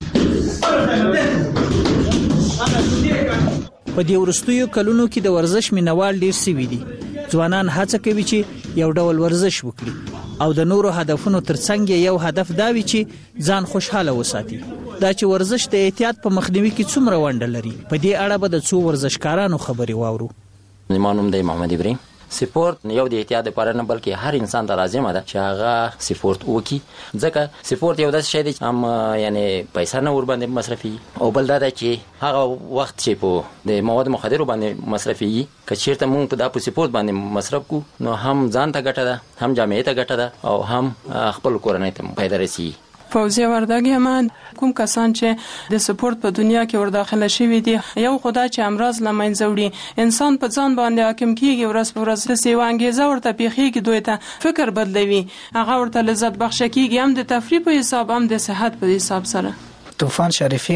[SPEAKER 28] په دې وروستیو کلونو کې د ورزش مینوال ډیر سوي دي. ځوانان هڅه کوي چې یو ډول ورزش وکړي او د نورو هدفونو ترڅنګ یو هدف دا وي چې ځان خوشحاله وساتي. دا چې ورزش د احتیاط په مخنیوي کې څومره ونډه لري، په دې اړه به د څو ورزشکارانو خبرې واورو.
[SPEAKER 9] زما نوم دی محمد ابراهیم. سپورت یو د احتیاط لپاره نه بلکې هر انسان ته لازمه ده چې هغه سپورت وکړي، ځکه سپورت یو داسې شی دی چې هم یعنی پیسې نه ور باندې مصرفي او بل دا ده چې هغه وخت چې په د مواد مخدرو باندې مصرفي که چیرته موږ په دا په سپورت باندې مصرف کو نو هم ځان ته ګټه ده، هم جامعې ته ګټه ده او هم خپل کورنۍ ته فایده رسي.
[SPEAKER 5] فوزیه وردګ هم کوم کسان چې د سپورت په دنیا کې ورداخله شوي دي، یو خدای چې امراض لمنځه وړي، انسان په ځان باندې حاکم کیږي، ورځ په ورځ سیوا انګیزه ورته پیښیږي، دوی ته فکر بدلوي، هغه ورته لذت بخښه کیږي، هم د تفریح په حساب هم د صحت په حساب سره.
[SPEAKER 10] طوفان شریفی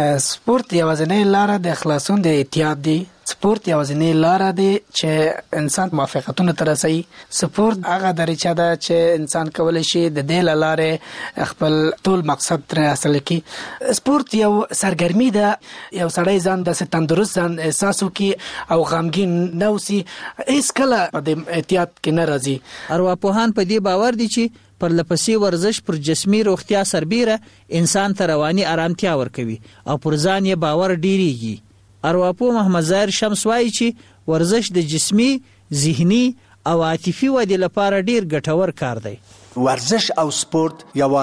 [SPEAKER 10] سپورت یوازینۍ لاره د خلاصون د احتیاط دی. سپورت یوازینۍ لاره دی چې انسان موافقتونه ته رسوي. سپورت هغه دریچه ده چې انسان کولی شي د دې لارې خپل ټول مقصد تر حاصل کړي. سپورت یو سرګرمي ده، یو سړی ځان داسې تندرست ځان احساس وکړي او غمګین نه اوسي، هیڅ کله په دې احتیاط کې نه راځي.
[SPEAKER 28] ارواپوهان په دې باور دي چې پر لپسې ورزش پر جسمي روغتیا سربیره انسان ته رواني آرامتیا ورکوي او پر ځان یې باور ډیریږي. ارواپوه محمد ظاهر شمس وایي چې ورزش د جسمي، ذهني او عاطفي ودې لپاره ډیر ګټور کار دی.
[SPEAKER 11] ورزش او سپورت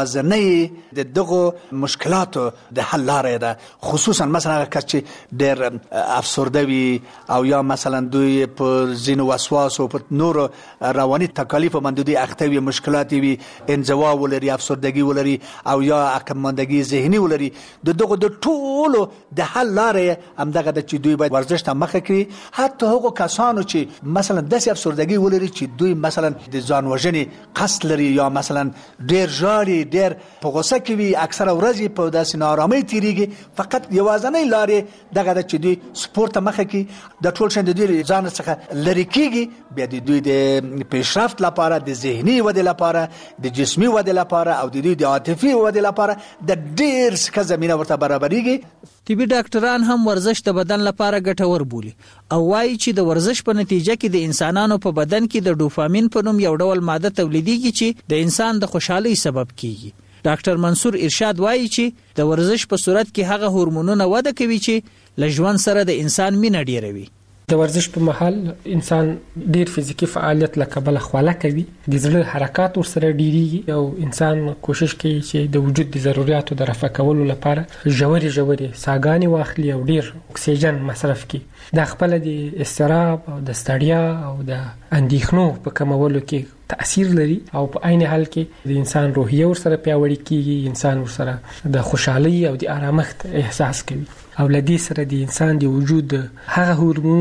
[SPEAKER 11] یوازینۍ د دغه مشکلاتو د حل لارې ده، خصوصا مثلا هغه کس چې ډېر افسرده وي او یا مثلا دوی په ځینو وسواس او په نورو رواني تکالیفو باندې دوی اخته وي، مشکلات وي، انزوا ولري، افسردګي ولري او یا عقبماندګي ذهني ولري، د دغه د ټولو د حل لارې همدغه ده چې دوی باید ورزش ته مخه کړي. حتی هغو کسانو چې مثلا داسې افسردګي ولري چې دوی مثلا د ځان وژنې قصد لري یا مثلا ډیر ژاړي، ډیر په غوسه کې وي، اکثره ورځې په داسې ناارامۍ تیریږي، فقط یوازینۍ لارې دغه ده چې دوی سپورت ته مخه کړي، د ټول شیان د دوی ځان څخه لرې کېږي، بیا د دوی د پیشرفت لپاره، د ذهني ودې لپاره، د جسمي ودې لپاره او د دوی د عاطفي ودې لپاره د ډیر څه زمینه ورته برابرېږي.
[SPEAKER 28] طبي ډاکټران هم ورزش د بدن لپاره ګټور بولي او وایي چې د ورزش په نتیجه کې د انسانانو په بدن کې د ډوپامین په نوم یو ډول ماده تولیدېږي چې د انسان د خوشحالۍ سبب کیږي. ډاکټر منصور ارشاد وایي چې د ورزش په صورت کې هغه هورمونونه وده کوي چې له ژوند سره د انسان مینه ډیروي.
[SPEAKER 14] د ورزش په مهال انسان ډیر فزیکی فعالیت لکه بل خواله کوي، د زړه حرکات ورسره ډیریږي او انسان کوشش کوي چې د وجود د ضرورتو د رفع کولو لپاره ژورې ژورې ساګانې واخلي او ډیر اکسیجن مصرف کړي. دا خپل د استراب او د ستړیا او د اندېښنو په کمولو کې تأثیر لري او په عین حال کې د انسان روحیه ورسره پیاوړې کیږي، انسان ورسره د خوشحالۍ او د آرامښت احساس کوي او لدې سره د انسان د وجود هغه هورمونونه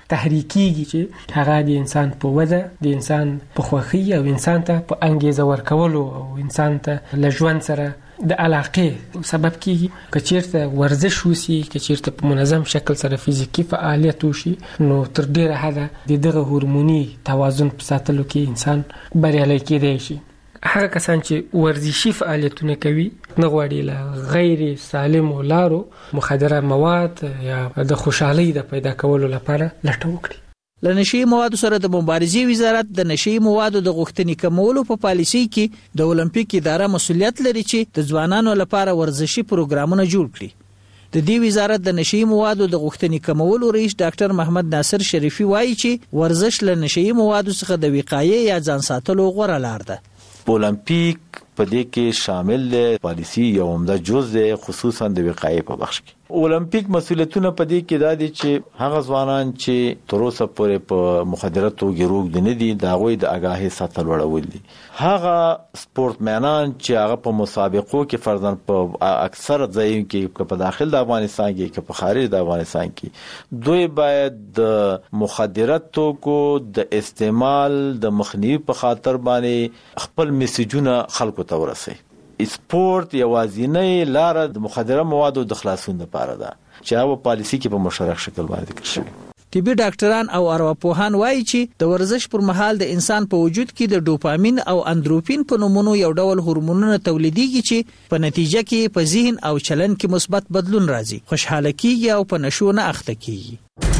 [SPEAKER 14] تحریکيږي چې هغه د انسان په وده د انسان په خوښي او انسان ته په انګیزه ورکولو او انسان ته له ژوند سره د علاقې سبب کیږي. کچیرته ورزش وشي، کچیرته په منظم شکل سره فزیکی فعالیت وشي، نو تر ډیره حده د دغه هورموني توازن په ساتلو کې انسان بریالی کېدای شي. هغه کسان چې ورزشي فعالیتونه کوي نه غواړي له غیر سالمو لارو مخدره مواد یا د خوشحالۍ د پیدا کولو لپاره لټه وکړي.
[SPEAKER 28] له نشي موادو سره د مبارزې وزارت د نشي موادو د غوښتنې کمولو په پالیسي کې د اولمپیک اداره مسؤلیت لري چې د ځوانانو لپاره ورزشي پروګرامونه جوړ کړي. د دې وزارت د نشي موادو د غوښتنې کمولو رئیس ډاکټر محمد ناصر شریفي وایي چې ورزش له نشي موادو څخه د وقایې یا ځان ساتلو غوره لار ده.
[SPEAKER 16] اولمپیک په دې کې شامل دی، پالیسی یو عمده جز دی خصوصا د وقایې په بخش کې. اولمپیک مسؤلیتونه په دې کې دا دي چې هغه ځوانان چې تر اوسه پورې په مخدره توګه روږدي نه دي د هغوی د آګاهۍ سطح لوړول دي. هغه سپورتمنان چې هغه په مسابقو کې فرضاً په اکثر ځایونو کې په داخل د افغانستان کې کې په خارج د افغانستان کې دوی باید د مخدره توکو د استعمال د مخنیوي په خاطر باندې خپل میسجونه خلکو ته ورسوي. سپورت یوازینۍ لار د مخدره موادو د خلاصون لپاره ده چې هغه پالیسی کې په مشترک شکل باندې ذکر شوی.
[SPEAKER 28] طبي ډاکټران او ارواپوهان وایي چې د ورزش پر مهال د انسان په وجود کې د ډوپامین او اندروپین په نومونو یو ډول هورمونونه تولیدېږي چې په نتیجه کې په ذهن او چلن کې مثبت بدلون راځي، خوشحاله کیږي او په نشو نه اخته کیږي.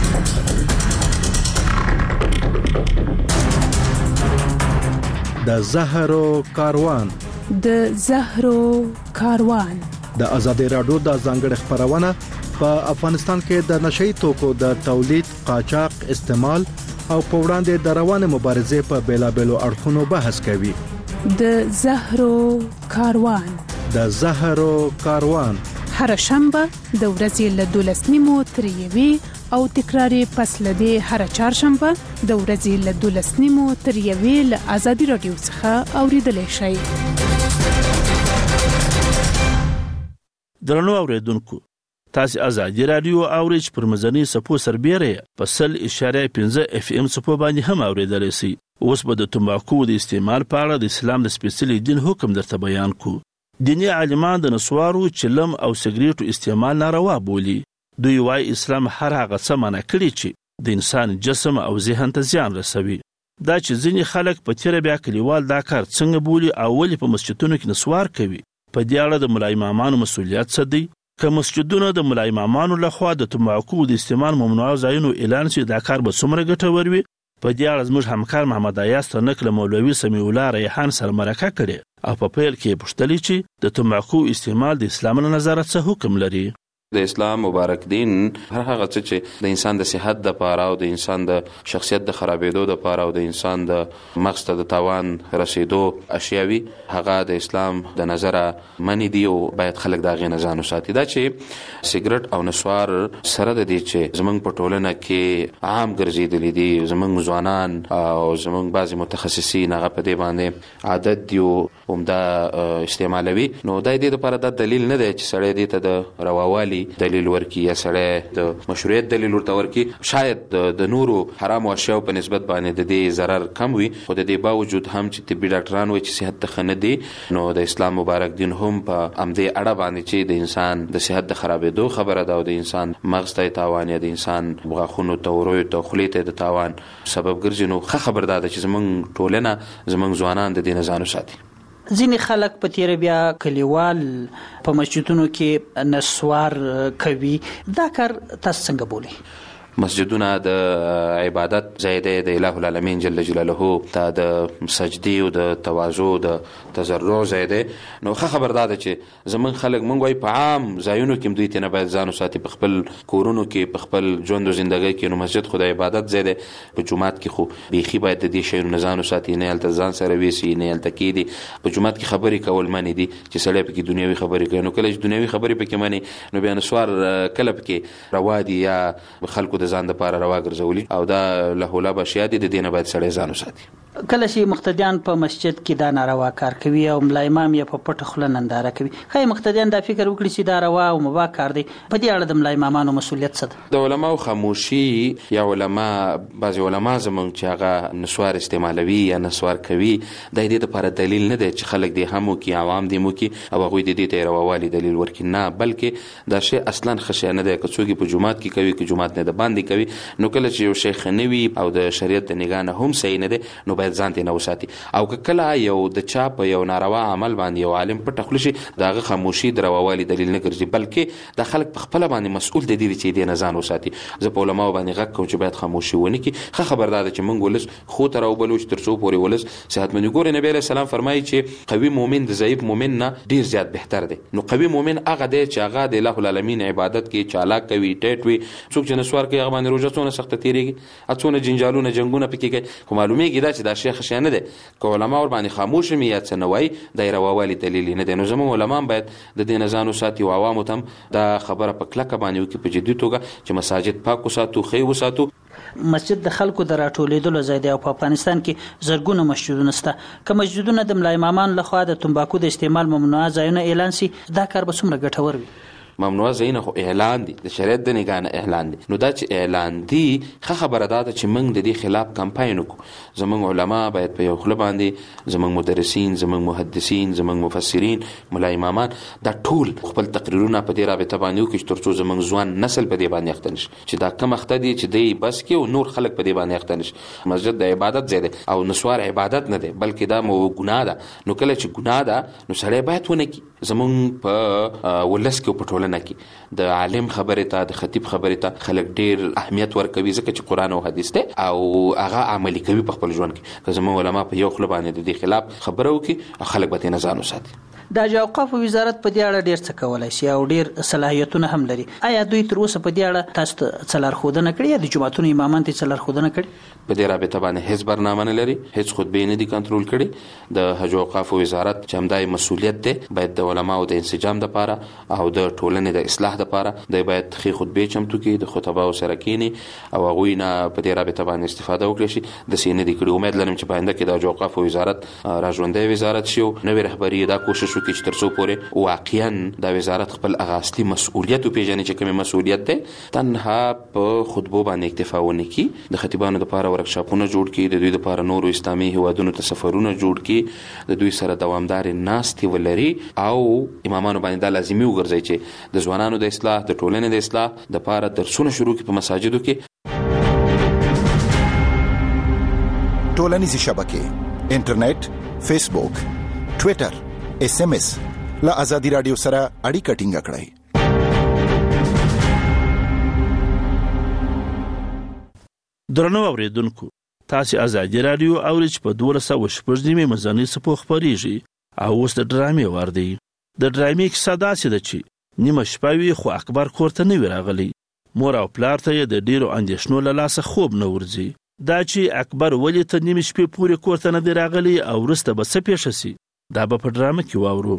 [SPEAKER 18] د زهرو کاروان
[SPEAKER 19] د زهرو کاروان
[SPEAKER 18] د ازادي راډیو د ځانګړي خبرونه په افغانستان کې د نشئی توکو د تولید، قاچاق، استعمال او په وړاندې د روانه مبارزې په بیلابېلو اړخونو بحث کوي.
[SPEAKER 19] د زهرو کاروان
[SPEAKER 18] د زهرو کاروان
[SPEAKER 19] هر شنبه د ورځې له دولس نیمو تر یوې او تکراری پس لدی هر چهارشنبه د ورځې له دولس نیمو تر یوې له ازادي راډیو څخه اوریدلای شئ.
[SPEAKER 26] درنو اوریدونکو، تاسو ازادي راډیو اورئ پر مزنی سپو سربېره په سل اشاره پنځه اف ام سپو باندې هم اوریدلای شئ. اوس به د تمباکو د استعمال په اړه د اسلام د سپېڅلي دین حکم درته بیان کو. دیني عالمان د نسوارو، چلم او سګریټو استعمال ناروا بولي. دوی وايي اسلام هر هغه څه منع کړي چې د انسان جسم او ذهن ته زیان رسوي. دا چې ځینې خلک په تیره بیا کلیوال دا کار څنګه بولي او ولې په مسجدونو کې نسوار کوي. په دې اړه د ملا امامانو مسؤلیت څه دی؟ که مسجدونه د ملا امامانو لخوا د تمباکو د استعمال ممنوع ځایونو اعلان شي، دا کار به څومره ګټور وي؟ په دې اړه زموږ همکار محمد ایاز ترنک له مولوي سمیع الله ریحان سره مرکه کړې او په پیل کې پوښتلې چې د تمباکو استعمال د اسلام له نظره څه حکم لري.
[SPEAKER 6] د اسلام مبارک دین هر هغه څه چې د انسان د صحت د پاره او د انسان د شخصیت د خرابېدو د پاره او د انسان د مغز ته د تاوان رسیدو اشیاوي، هغه د اسلام د نظره منی دی او باید خلک دا غي نه ځان وساتي. دا چې سیګریټ او نسوار سره د دې چې زمونږ په ټولنه کې عام ګرځېدلې دي، زمونږ ځوانان او زمونږ بعضي متخصصین هغه په دې باندې عادت دی او عمده استعمالوي، نو دا دې لپاره دا دلیل نه دی چې سړی دې ته د رواوالي دلیل ورکی یا سړی د مشروعیت دلیل ورته ورکی. شاید د نورو حرام اشیاء په نسبت باندې د دې ضرر کم وي، خو د دې باوجود هم چې طبي ډاکټران وایي چې صحت ته ښه نه دی، نو د اسلام مبارک دین هم په همدې اړه باندې چې د انسان د صحت د خرابېدو خبره ده او د انسان مغز ته تاوان یا د انسان غاښونو ته ورویو ته خولې ته د تاوان سبب ګرځي، نو ښه خبر ده چې زموږ ټولنه زموږ ځوانان د دې نه ځان وساتي.
[SPEAKER 28] ځینې خلک په تیره بیا کلیوال په مسجدونو کې نسوار کوي، دا کار تاسو څنګه بولئ؟
[SPEAKER 6] مسجدونه د عبادت ځای دی، د الٰه العالمین جل جلاله ته د سجدي او د تواضع د تضرع ځای دی. نو ښه خبر ده چې زمونږ خلک مونږ وایي په عام ځایونو کې دوی ته نه باید ځان وساتي، په خپل کورونو کې په خپل ژوند او زندګۍ کې. نو مسجد خو د عبادت ځای دی، په جومات کې خو بیخي باید د دې شیانو نه ځان وساتي، نه هلته ځان سره ویسي نه هلته کېدي. په جومات کې خبرې کول منې دي چې سړی پکې دنیوي خبرې کوي، نو کله چې دنیوي خبرې پکې منې نو بیا نسوار کله پکې روا دي یا خلکو د ځان د پاره روا ګرځولي، او دا له هولا بشیا دي، د دینه باید سړی ځان وساتي.
[SPEAKER 28] کله چې مقتدیان په مسجد کې دا ناروا کار کوي او ملا امام یې په پټه خوله ننداره کوي، خای مقتدیان دا فکر وکړي چې دا روا او مباح کار دی. په دې اړه د ملا امامانو مسؤلیت څه ده؟
[SPEAKER 6] د علماو خاموشي یا علما بعض علما زمونږ چې هغه نسوار استعمالوي یا نسوار کوي د دې لپاره دلیل نه دی چې خلک دې هم وکړي، عوام دې وکړي او هغوی د دې ته رواوالي دلیل ورکړي. نه، بلکې دا شی اصلا ښه شی نه دی. که څوک په جومات کې کوي، که جومات نه د باندې کوي، نو کله چې یو شیخ نه وي او د شریعت د نگاه نه هم صحیح نه دی، نو باید ځان ته نه وساتي. او که کله یو د چا په یو ناروا عمل باندې یو عالم پټه خوله شي، د هغه خاموشي د رواوالي دلیل نه ګرځي، بلکې د خلک په خپله باندې مسؤل د دې چې دې نه ځان وساتي. زه په علماو باندې غږ کوم چې باید خاموشي ونه کړي. ښه خبر دا ده چې موږ ولس خو ته راوبلو چې تر څو پورې ولس صحتمند. ګورې نبي علیه السلام فرمایي چې قوي مؤمن د ضعیف مؤمن نه ډېر زیات بهتر دی. نو قوي مؤمن هغه دی چې هغه د الله العالمین عبادت کې چالاک کوي، ټیټ وي. څوک چې نسوار کوي هغه باندې روژه څونه سخته تېرېږي، څونه جنجالونه جنګونه پکې کوي، خو معلومیږي دا چې دا شی ښه شی نه دی. که علما ورباندې خاموش وي یا څه نه وایي، دا یې رواوالي دلیل نه دی. نو زموږ علما باید د دې نه ځان وساتي او عوامو ته هم دا خبره په کلکه باندې وکړي په جدي توګه چې مساجد پاک وساتو، ښې وساتو.
[SPEAKER 28] مسجد د خلکو د راټولېدلو ځای دی او په افغانستان کې زرګونه مسجدونه شته. که مسجدونه د ملا امامان لخوا د تمباکو د استعمال ممنوعه ځایونه اعلان سي، دا کار به څومره ګټور وي؟
[SPEAKER 6] ممنوع ځایونه خو اعلان دي، د شریعت د نگاه نه اعلان دي. نو دا چې اعلان دي، ښه خبره دا ده چې موږ د دې خلاف کمپاین وکړو. زموږ علما باید په یو خوله باندې، زموږ مدرسین، زموږ محدثین، زموږ مفسرین، ملا امامان، دا ټول خپل تقریرونه په دې رابطه باندې وکړي تر څو زموږ ځوان نسل په دې باندې اخته نشي چې دا کم اخته دي چې دی بس کې او نور خلک په دې باندې اخته نشي. مسجد د عبادت ځای دی او نسوار عبادت نه دی، بلکې دا مو ګناه ده. نو کله چې ګناه ده نو سړی باید ونه کړي. زموږ په ولس کې په ټولنه کې د عالم خبرې ته، د خطیب خبرې ته خلک ډیر اهمیت ورکوي، ځکه چې قرآن او حدیث دی او هغه عملي کوي په خپل ژوند کې. که زموږ علما په یو خوله باندې د دې خلاف خبره وکړي، خلک به ترې نه ځان وساتي.
[SPEAKER 28] د اوقافو وزارت په دې اړه ډیر څه کولی شي او ډیر صلاحیتونه هم لري. آیا دوی تر اوسه په دې اړه تاسو ته څه لارښودنه کړې یا د جوماتونو امامان ته څه لارښودنه کړې؟
[SPEAKER 6] په دې رابطه باندې هیڅ برنامه نه لري، هیڅ خطبې نه دي کنټرول کړي. د حج او اوقافو وزارت چې همدای مسؤلیت دی، باید د علماو د انسجام لپاره او د ټولنې د اصلاح لپاره د باید ښې خطبې چمتو کړي، د خطباو سره کینی او هغوی نه په دې رابطه باندې استفاده وکړي شي. د سې نه دي کړي. امید لرم چې په آینده کې د حج او اوقافو وزارت راژوندی وزارت شي او نوې رهبري دا کوشش وکړي چې تر څو پورې واقعا دا وزارت خپل هغه اصلي مسؤلیت وپېژني چې کومې مسؤلیت دی. تنها په خطبو باندې اکتفا ونه کړي، د خطیبانو لپاره ورکشاپونه جوړ کړي، د دوی لپاره نورو اسلامي هیوادونو ته سفرونه جوړ کړي، د دوی سره دوامدارې ناستې ولري او امامانو باندې دا لازمي وګرځي چې د ځوانانو د اصلاح، د ټولنې د اصلاح لپاره درسونه شروع کړي په مساجدو کې.
[SPEAKER 2] ټولنیزې شبکې، انټرنیټ، فیسبوک، ټویټر، اس ام اس له ازادي رادیو سره اړیکه ټینګه کړئ.
[SPEAKER 26] درنو اوریدونکو، تاسو ازادي رادیو اورئ چې په دوه سوه شپږ نیمه مزنی سپو خبريږي او اوس د ډرامې وار دی. د ډرامې کیسه داسې ده چې نیمه شپه وي خو اکبر کور ته نه وي راغلی. مور او پلار ته یې د ډیرو اندېښنو له لاسه خوب نه ورځي. دا چې اکبر ولې ته نیمه شپې پورې کور ته نه دی راغلی او وروسته به څه پیښه سي، دا به په ډرامه کې واورو.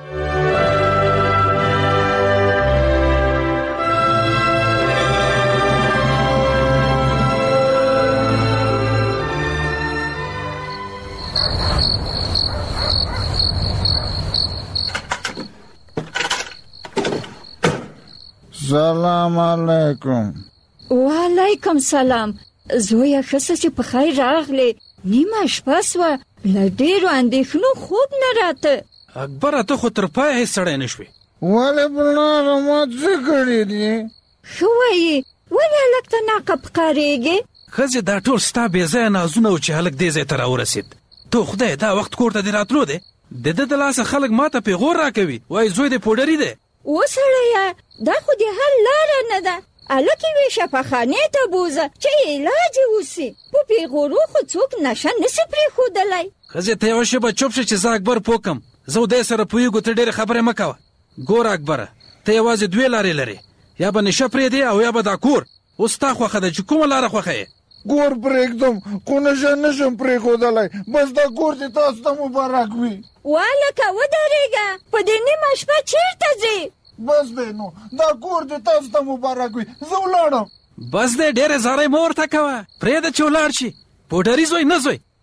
[SPEAKER 8] سلام علیکم.
[SPEAKER 13] وعلیکم سلام. زویا خسته چې په خیر راغلی. نیمه شپه سوه، له ډېرو اندېښنو خوب نه راته.
[SPEAKER 7] اکبره ته خو تر پایه هېڅ سړی نه شوې.
[SPEAKER 8] ولې پلاره ما څه کړي دي؟
[SPEAKER 13] ښه وایي، ولې هلک ته ناقه پکارېږې؟
[SPEAKER 7] ښځې دا ټول ستا بېځایه نازونه و چې هلک دې ځای ته راورسېد. تو خدای دا وخت کور ته دې راتلو دی؟ د ده د لاسه خلک ما ته پیغور راکوي، وایي زوی دې پوډري دی.
[SPEAKER 13] وسړیه، دا خو د حل لاره نه ده. هلک یې وې شفاخانې ته بوځه چې علاج یې وسي. په پیغورو خو څوک نشه نسي پرېښودلی.
[SPEAKER 7] ښځې ته یوه شېبه چوپ شه چې زه اکبر پوکم. زه و دی سره پوهېږو، ته ډېرې خبرې مه کوه. ګوره اکبره، ته یوازې دوې لارې لرې، یا به نشه پرېږدې او یا به دا کور. اوس ستا خوښه ده چې کومه لاره خوښه یې؟
[SPEAKER 8] کور پرېږدم خو نشه نشم پرېښودلی. بس دا کور چې تاسو ته مبارک وي.
[SPEAKER 13] والکه ودرېږه، په دې نیمه شپه چېرته ځې؟
[SPEAKER 8] بس دی نو، دا کور دې تاسو ته مبارک وي. زه ولاړم.
[SPEAKER 7] بس دی، ډېرې زارۍ مه ورته کوه. پرېږده چې ولاړ شي. پوډري زوی نه زوی،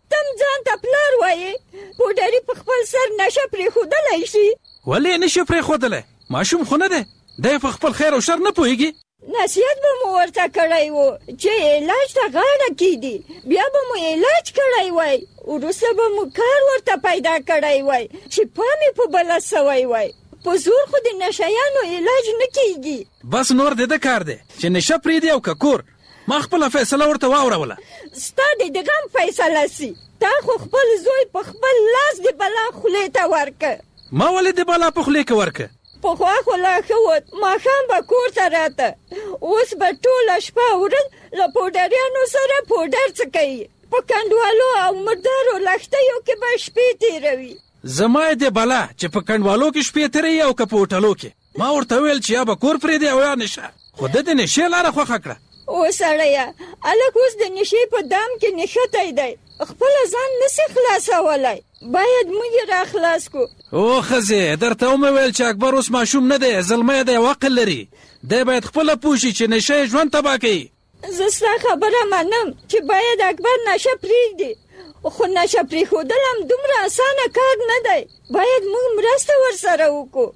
[SPEAKER 13] تم ځان ته پلار وایې پوډري په خپل سر نشه پرېښودلی شي.
[SPEAKER 7] ولې نشي پرېښودلی؟ ماشوم خو نه دی، دی په خپل خیر او شر نه پوهېږي.
[SPEAKER 13] نصیحت به مو ورته کړی و چې علاج ته غاړه کیدي، بیا به مو علاج کړی وای، وروسته به مو کار ورته پیدا کړی وای چې پام یې په بله سوی وای. په زور خو د نشیانو علاج نه کیږي.
[SPEAKER 7] بس نور د ده کار دی چې نشه پرېږدي او که کور. ما خپله فیصله ورته واوروله.
[SPEAKER 13] ستا د د غم فیصله سي. تا خو خپل زوی په خپل لاس د بلا خولې ته ورکه.
[SPEAKER 7] ما ولې د بلا په خولې کې ورکه؟
[SPEAKER 13] پخوا خو لا ښه وت، ماښام به کور ته راته، اوس به ټوله شپه ورځ له پوډریانو سره پوډر څکوي، په کنډوالو او مردارو لښتیو کې به شپې تېروي.
[SPEAKER 7] زما یې د بلا چې په کنډوالو کې شپې تېروي او که په هوټلو کې. ما ورته وویل چې یا به کور پرېږدي او یا نشه، خو ده د نشې لاره خوښه کړه.
[SPEAKER 13] او سړیه هلک اوس د نشې په دام کې نښتی دی، خپله ځان نسي خلاصولی، باید موږ یې را خلاص کو.
[SPEAKER 7] او ښځې درته ومې ویل چې اکبر اوس ماشوم نه دی، زلمی دی او عقل لري، دی باید خپله پوه شي چې نشه یې ژوند تباه کوي.
[SPEAKER 13] زه ستا خبره منم چې باید اکبر نشه پرېږدي، خو نشه پرېښودل هم دومره اسانه کار نه دی، باید موږ مرسته ورسره وکړو.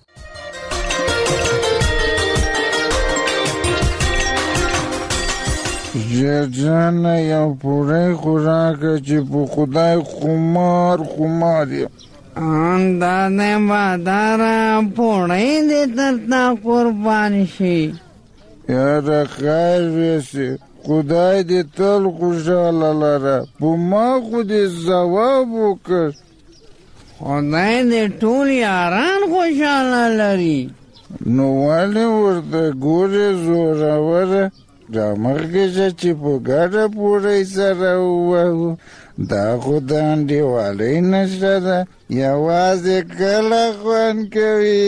[SPEAKER 8] جانه یو پوری خو راکړه چې په خدای خمار خمار یم.
[SPEAKER 3] دا دی باداره پوړی دې تر تا قربان شي.
[SPEAKER 8] یاره خیر ویسې، خدای دې تل خوشحاله لره، په ما خو دې ځواب وکړ.
[SPEAKER 3] خدای دې ټول یاران خوشحاله لري.
[SPEAKER 8] نو ولې ورته ګورې زوروره رامخکشه چې په ګډه پوړی سره ووهو، دا خو د انډیوالۍ نشه ده، یوازې کله خوند کوي.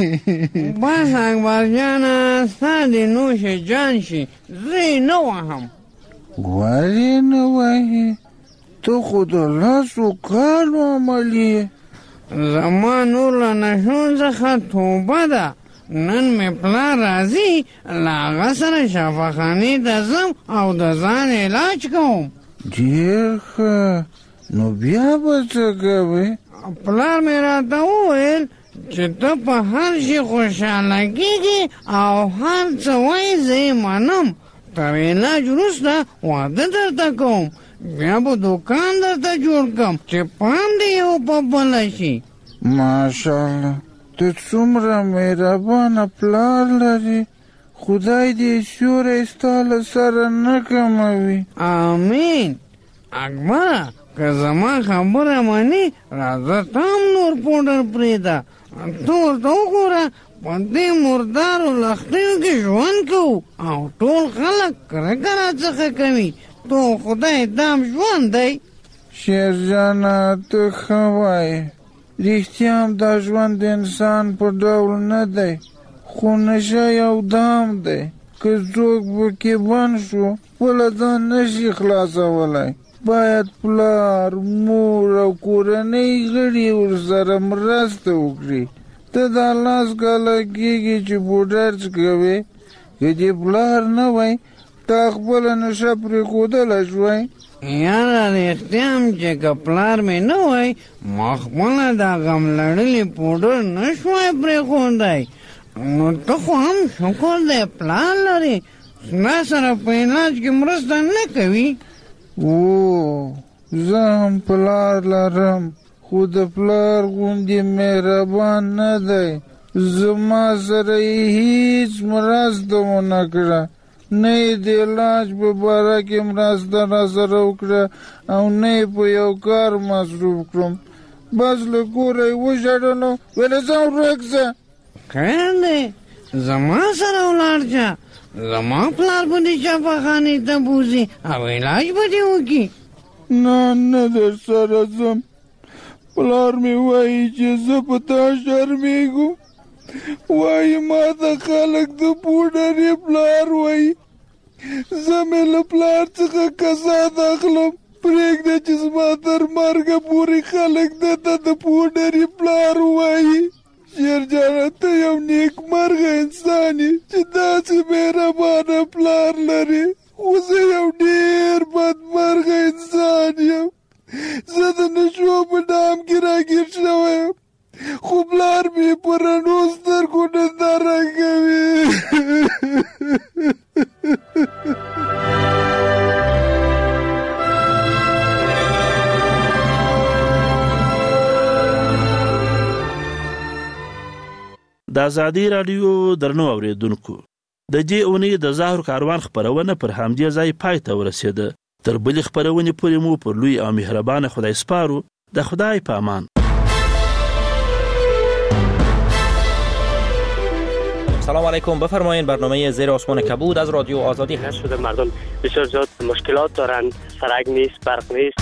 [SPEAKER 3] بس اکبر جانه ستا د نوش جان شي، زه یې نه وهم.
[SPEAKER 8] ولې نه وهې؟ ته خو د لسو کالو عملي یې.
[SPEAKER 3] زما نور له نشو څخه توبه ده. نن مې پلار راځي، له هغه سره شفاخانې ته ځم او د ځان علاج کوم.
[SPEAKER 8] ډېر ښه، نو بیا به څه کوې؟
[SPEAKER 3] پلار مې راته وویل چې ته په هر شي خوشحاله کېږې او هر څه وایې زه یې منم. تر علاج وروسته واده درته کوم، بیا به دوکان درته جوړ کړم چې پام دې یو په بله شي.
[SPEAKER 8] ماشاءالله، ته څومره مهربانه پلار لري، خدای دې سیوری ستا له سره نه کموي.
[SPEAKER 3] امین. اکبره که زما خبره منې راځه ته هم نور پوډر پرېږده، ته ورته وګوره په دې مردارو لښتیو کې ژوند کوو او ټول خلک کرکه راڅخه کوي، تو خدای دام ژوند دی.
[SPEAKER 8] شیرجانه ته ښه وایې، رښتیا هم دا ژوند د انسان په ډول نه دی، خو نشه یو دام دی، که څوک پکې بند شو خپله ځان نشي خلاصولی. باید پلار، مور او کورنۍ غړي ورسره مرسته وکړي. ته دا لاس کاله کېږي چې پوډر څکوې، که دې پلار نه وای تا خپله نشه پرېښودلی شوی.
[SPEAKER 3] یاره رښتیا هم چې که پلار مې نه وای ما خپله دا غم لړلې پوډر نه شوی پرېښودی. نو ته خو هم شکر دی پلار لرې، ستا سره په علاج کې مرسته نه کوي.
[SPEAKER 8] او زه هم پلار لرم، خو د پلار غوندې مهربان نه دی. زما سره یې هیڅ مرسته ونه کړه، نه یې د علاج په باره کې مرسته را سره وکړه او نه یې په یو کار مصروف کړم. بس له کوره یې وشړلو، ویلې ځه ورک ځه.
[SPEAKER 3] خیر دی، زما سره ولاړ شه، زما پلار به دې شفاخانې ته بوځي او علاج به دې وکړي.
[SPEAKER 8] نه نه در سره ځم، پلار مې وایي چې زه په تا شرمېږم، وایي ما ته خلک د پوډرې پلار وایي. زه مې له پلار څخه کسات اخلم، پرېږده چې زما تر مرګه پورې خلک ده ته د پوډرې پلار وایي. شیرجانه ته یو نیکمرغه انسان یې چې داسې مهربانه پلار لرې، خو زه یو ډېر بدمرغه انسان یم. زه د نشو په ډام کې راګیر شوی یم خو پلار مې په رڼو سترګو ننداره کوي.
[SPEAKER 26] د ازادي راډیو درنو اوریدونکو د دې اونۍ د زهر کاروان خبرونه پر همدې ځای پای ته ورسېده. تر بلې خبرونې پورې مو پر لوی او مهربانه خدای سپارو. د خدای په امان.
[SPEAKER 12] سلام علیکم. بفرمایید برنامه زیر آسمان کبود از رادیو آزادی هست.
[SPEAKER 17] شده مردم بسیار زیاد مشکلات دارند، سرک نیست، برق نیست.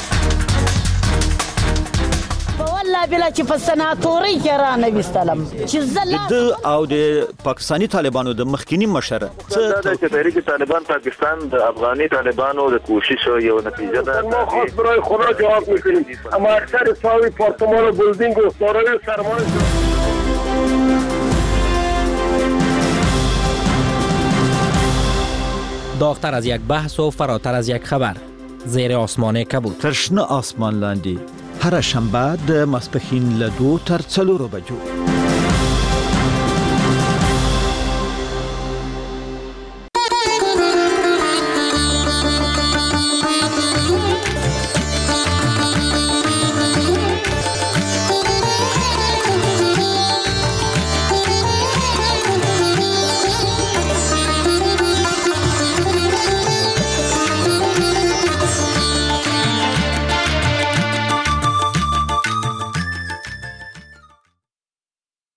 [SPEAKER 20] والله بلا چې په سناتوري کې را نه وستلم چې زله
[SPEAKER 21] د او د پاکستاني طالبانو د مخکینی مشر
[SPEAKER 22] څه د تحریک طالبان پاکستان د افغاني طالبانو د کوشش یو نتیجه ده.
[SPEAKER 23] ما خاص برای خدا جواب میکنیم. اما اکثر ساوی پارتمان و بلدینگ و سارای سرمایه
[SPEAKER 12] داغتر از یک بحث و فراتر از یک خبر. زیر آسمان کبود.
[SPEAKER 21] ترشنه آسمان لاندی هر شنبه د ماسپښین له دو تر څلورو بجو.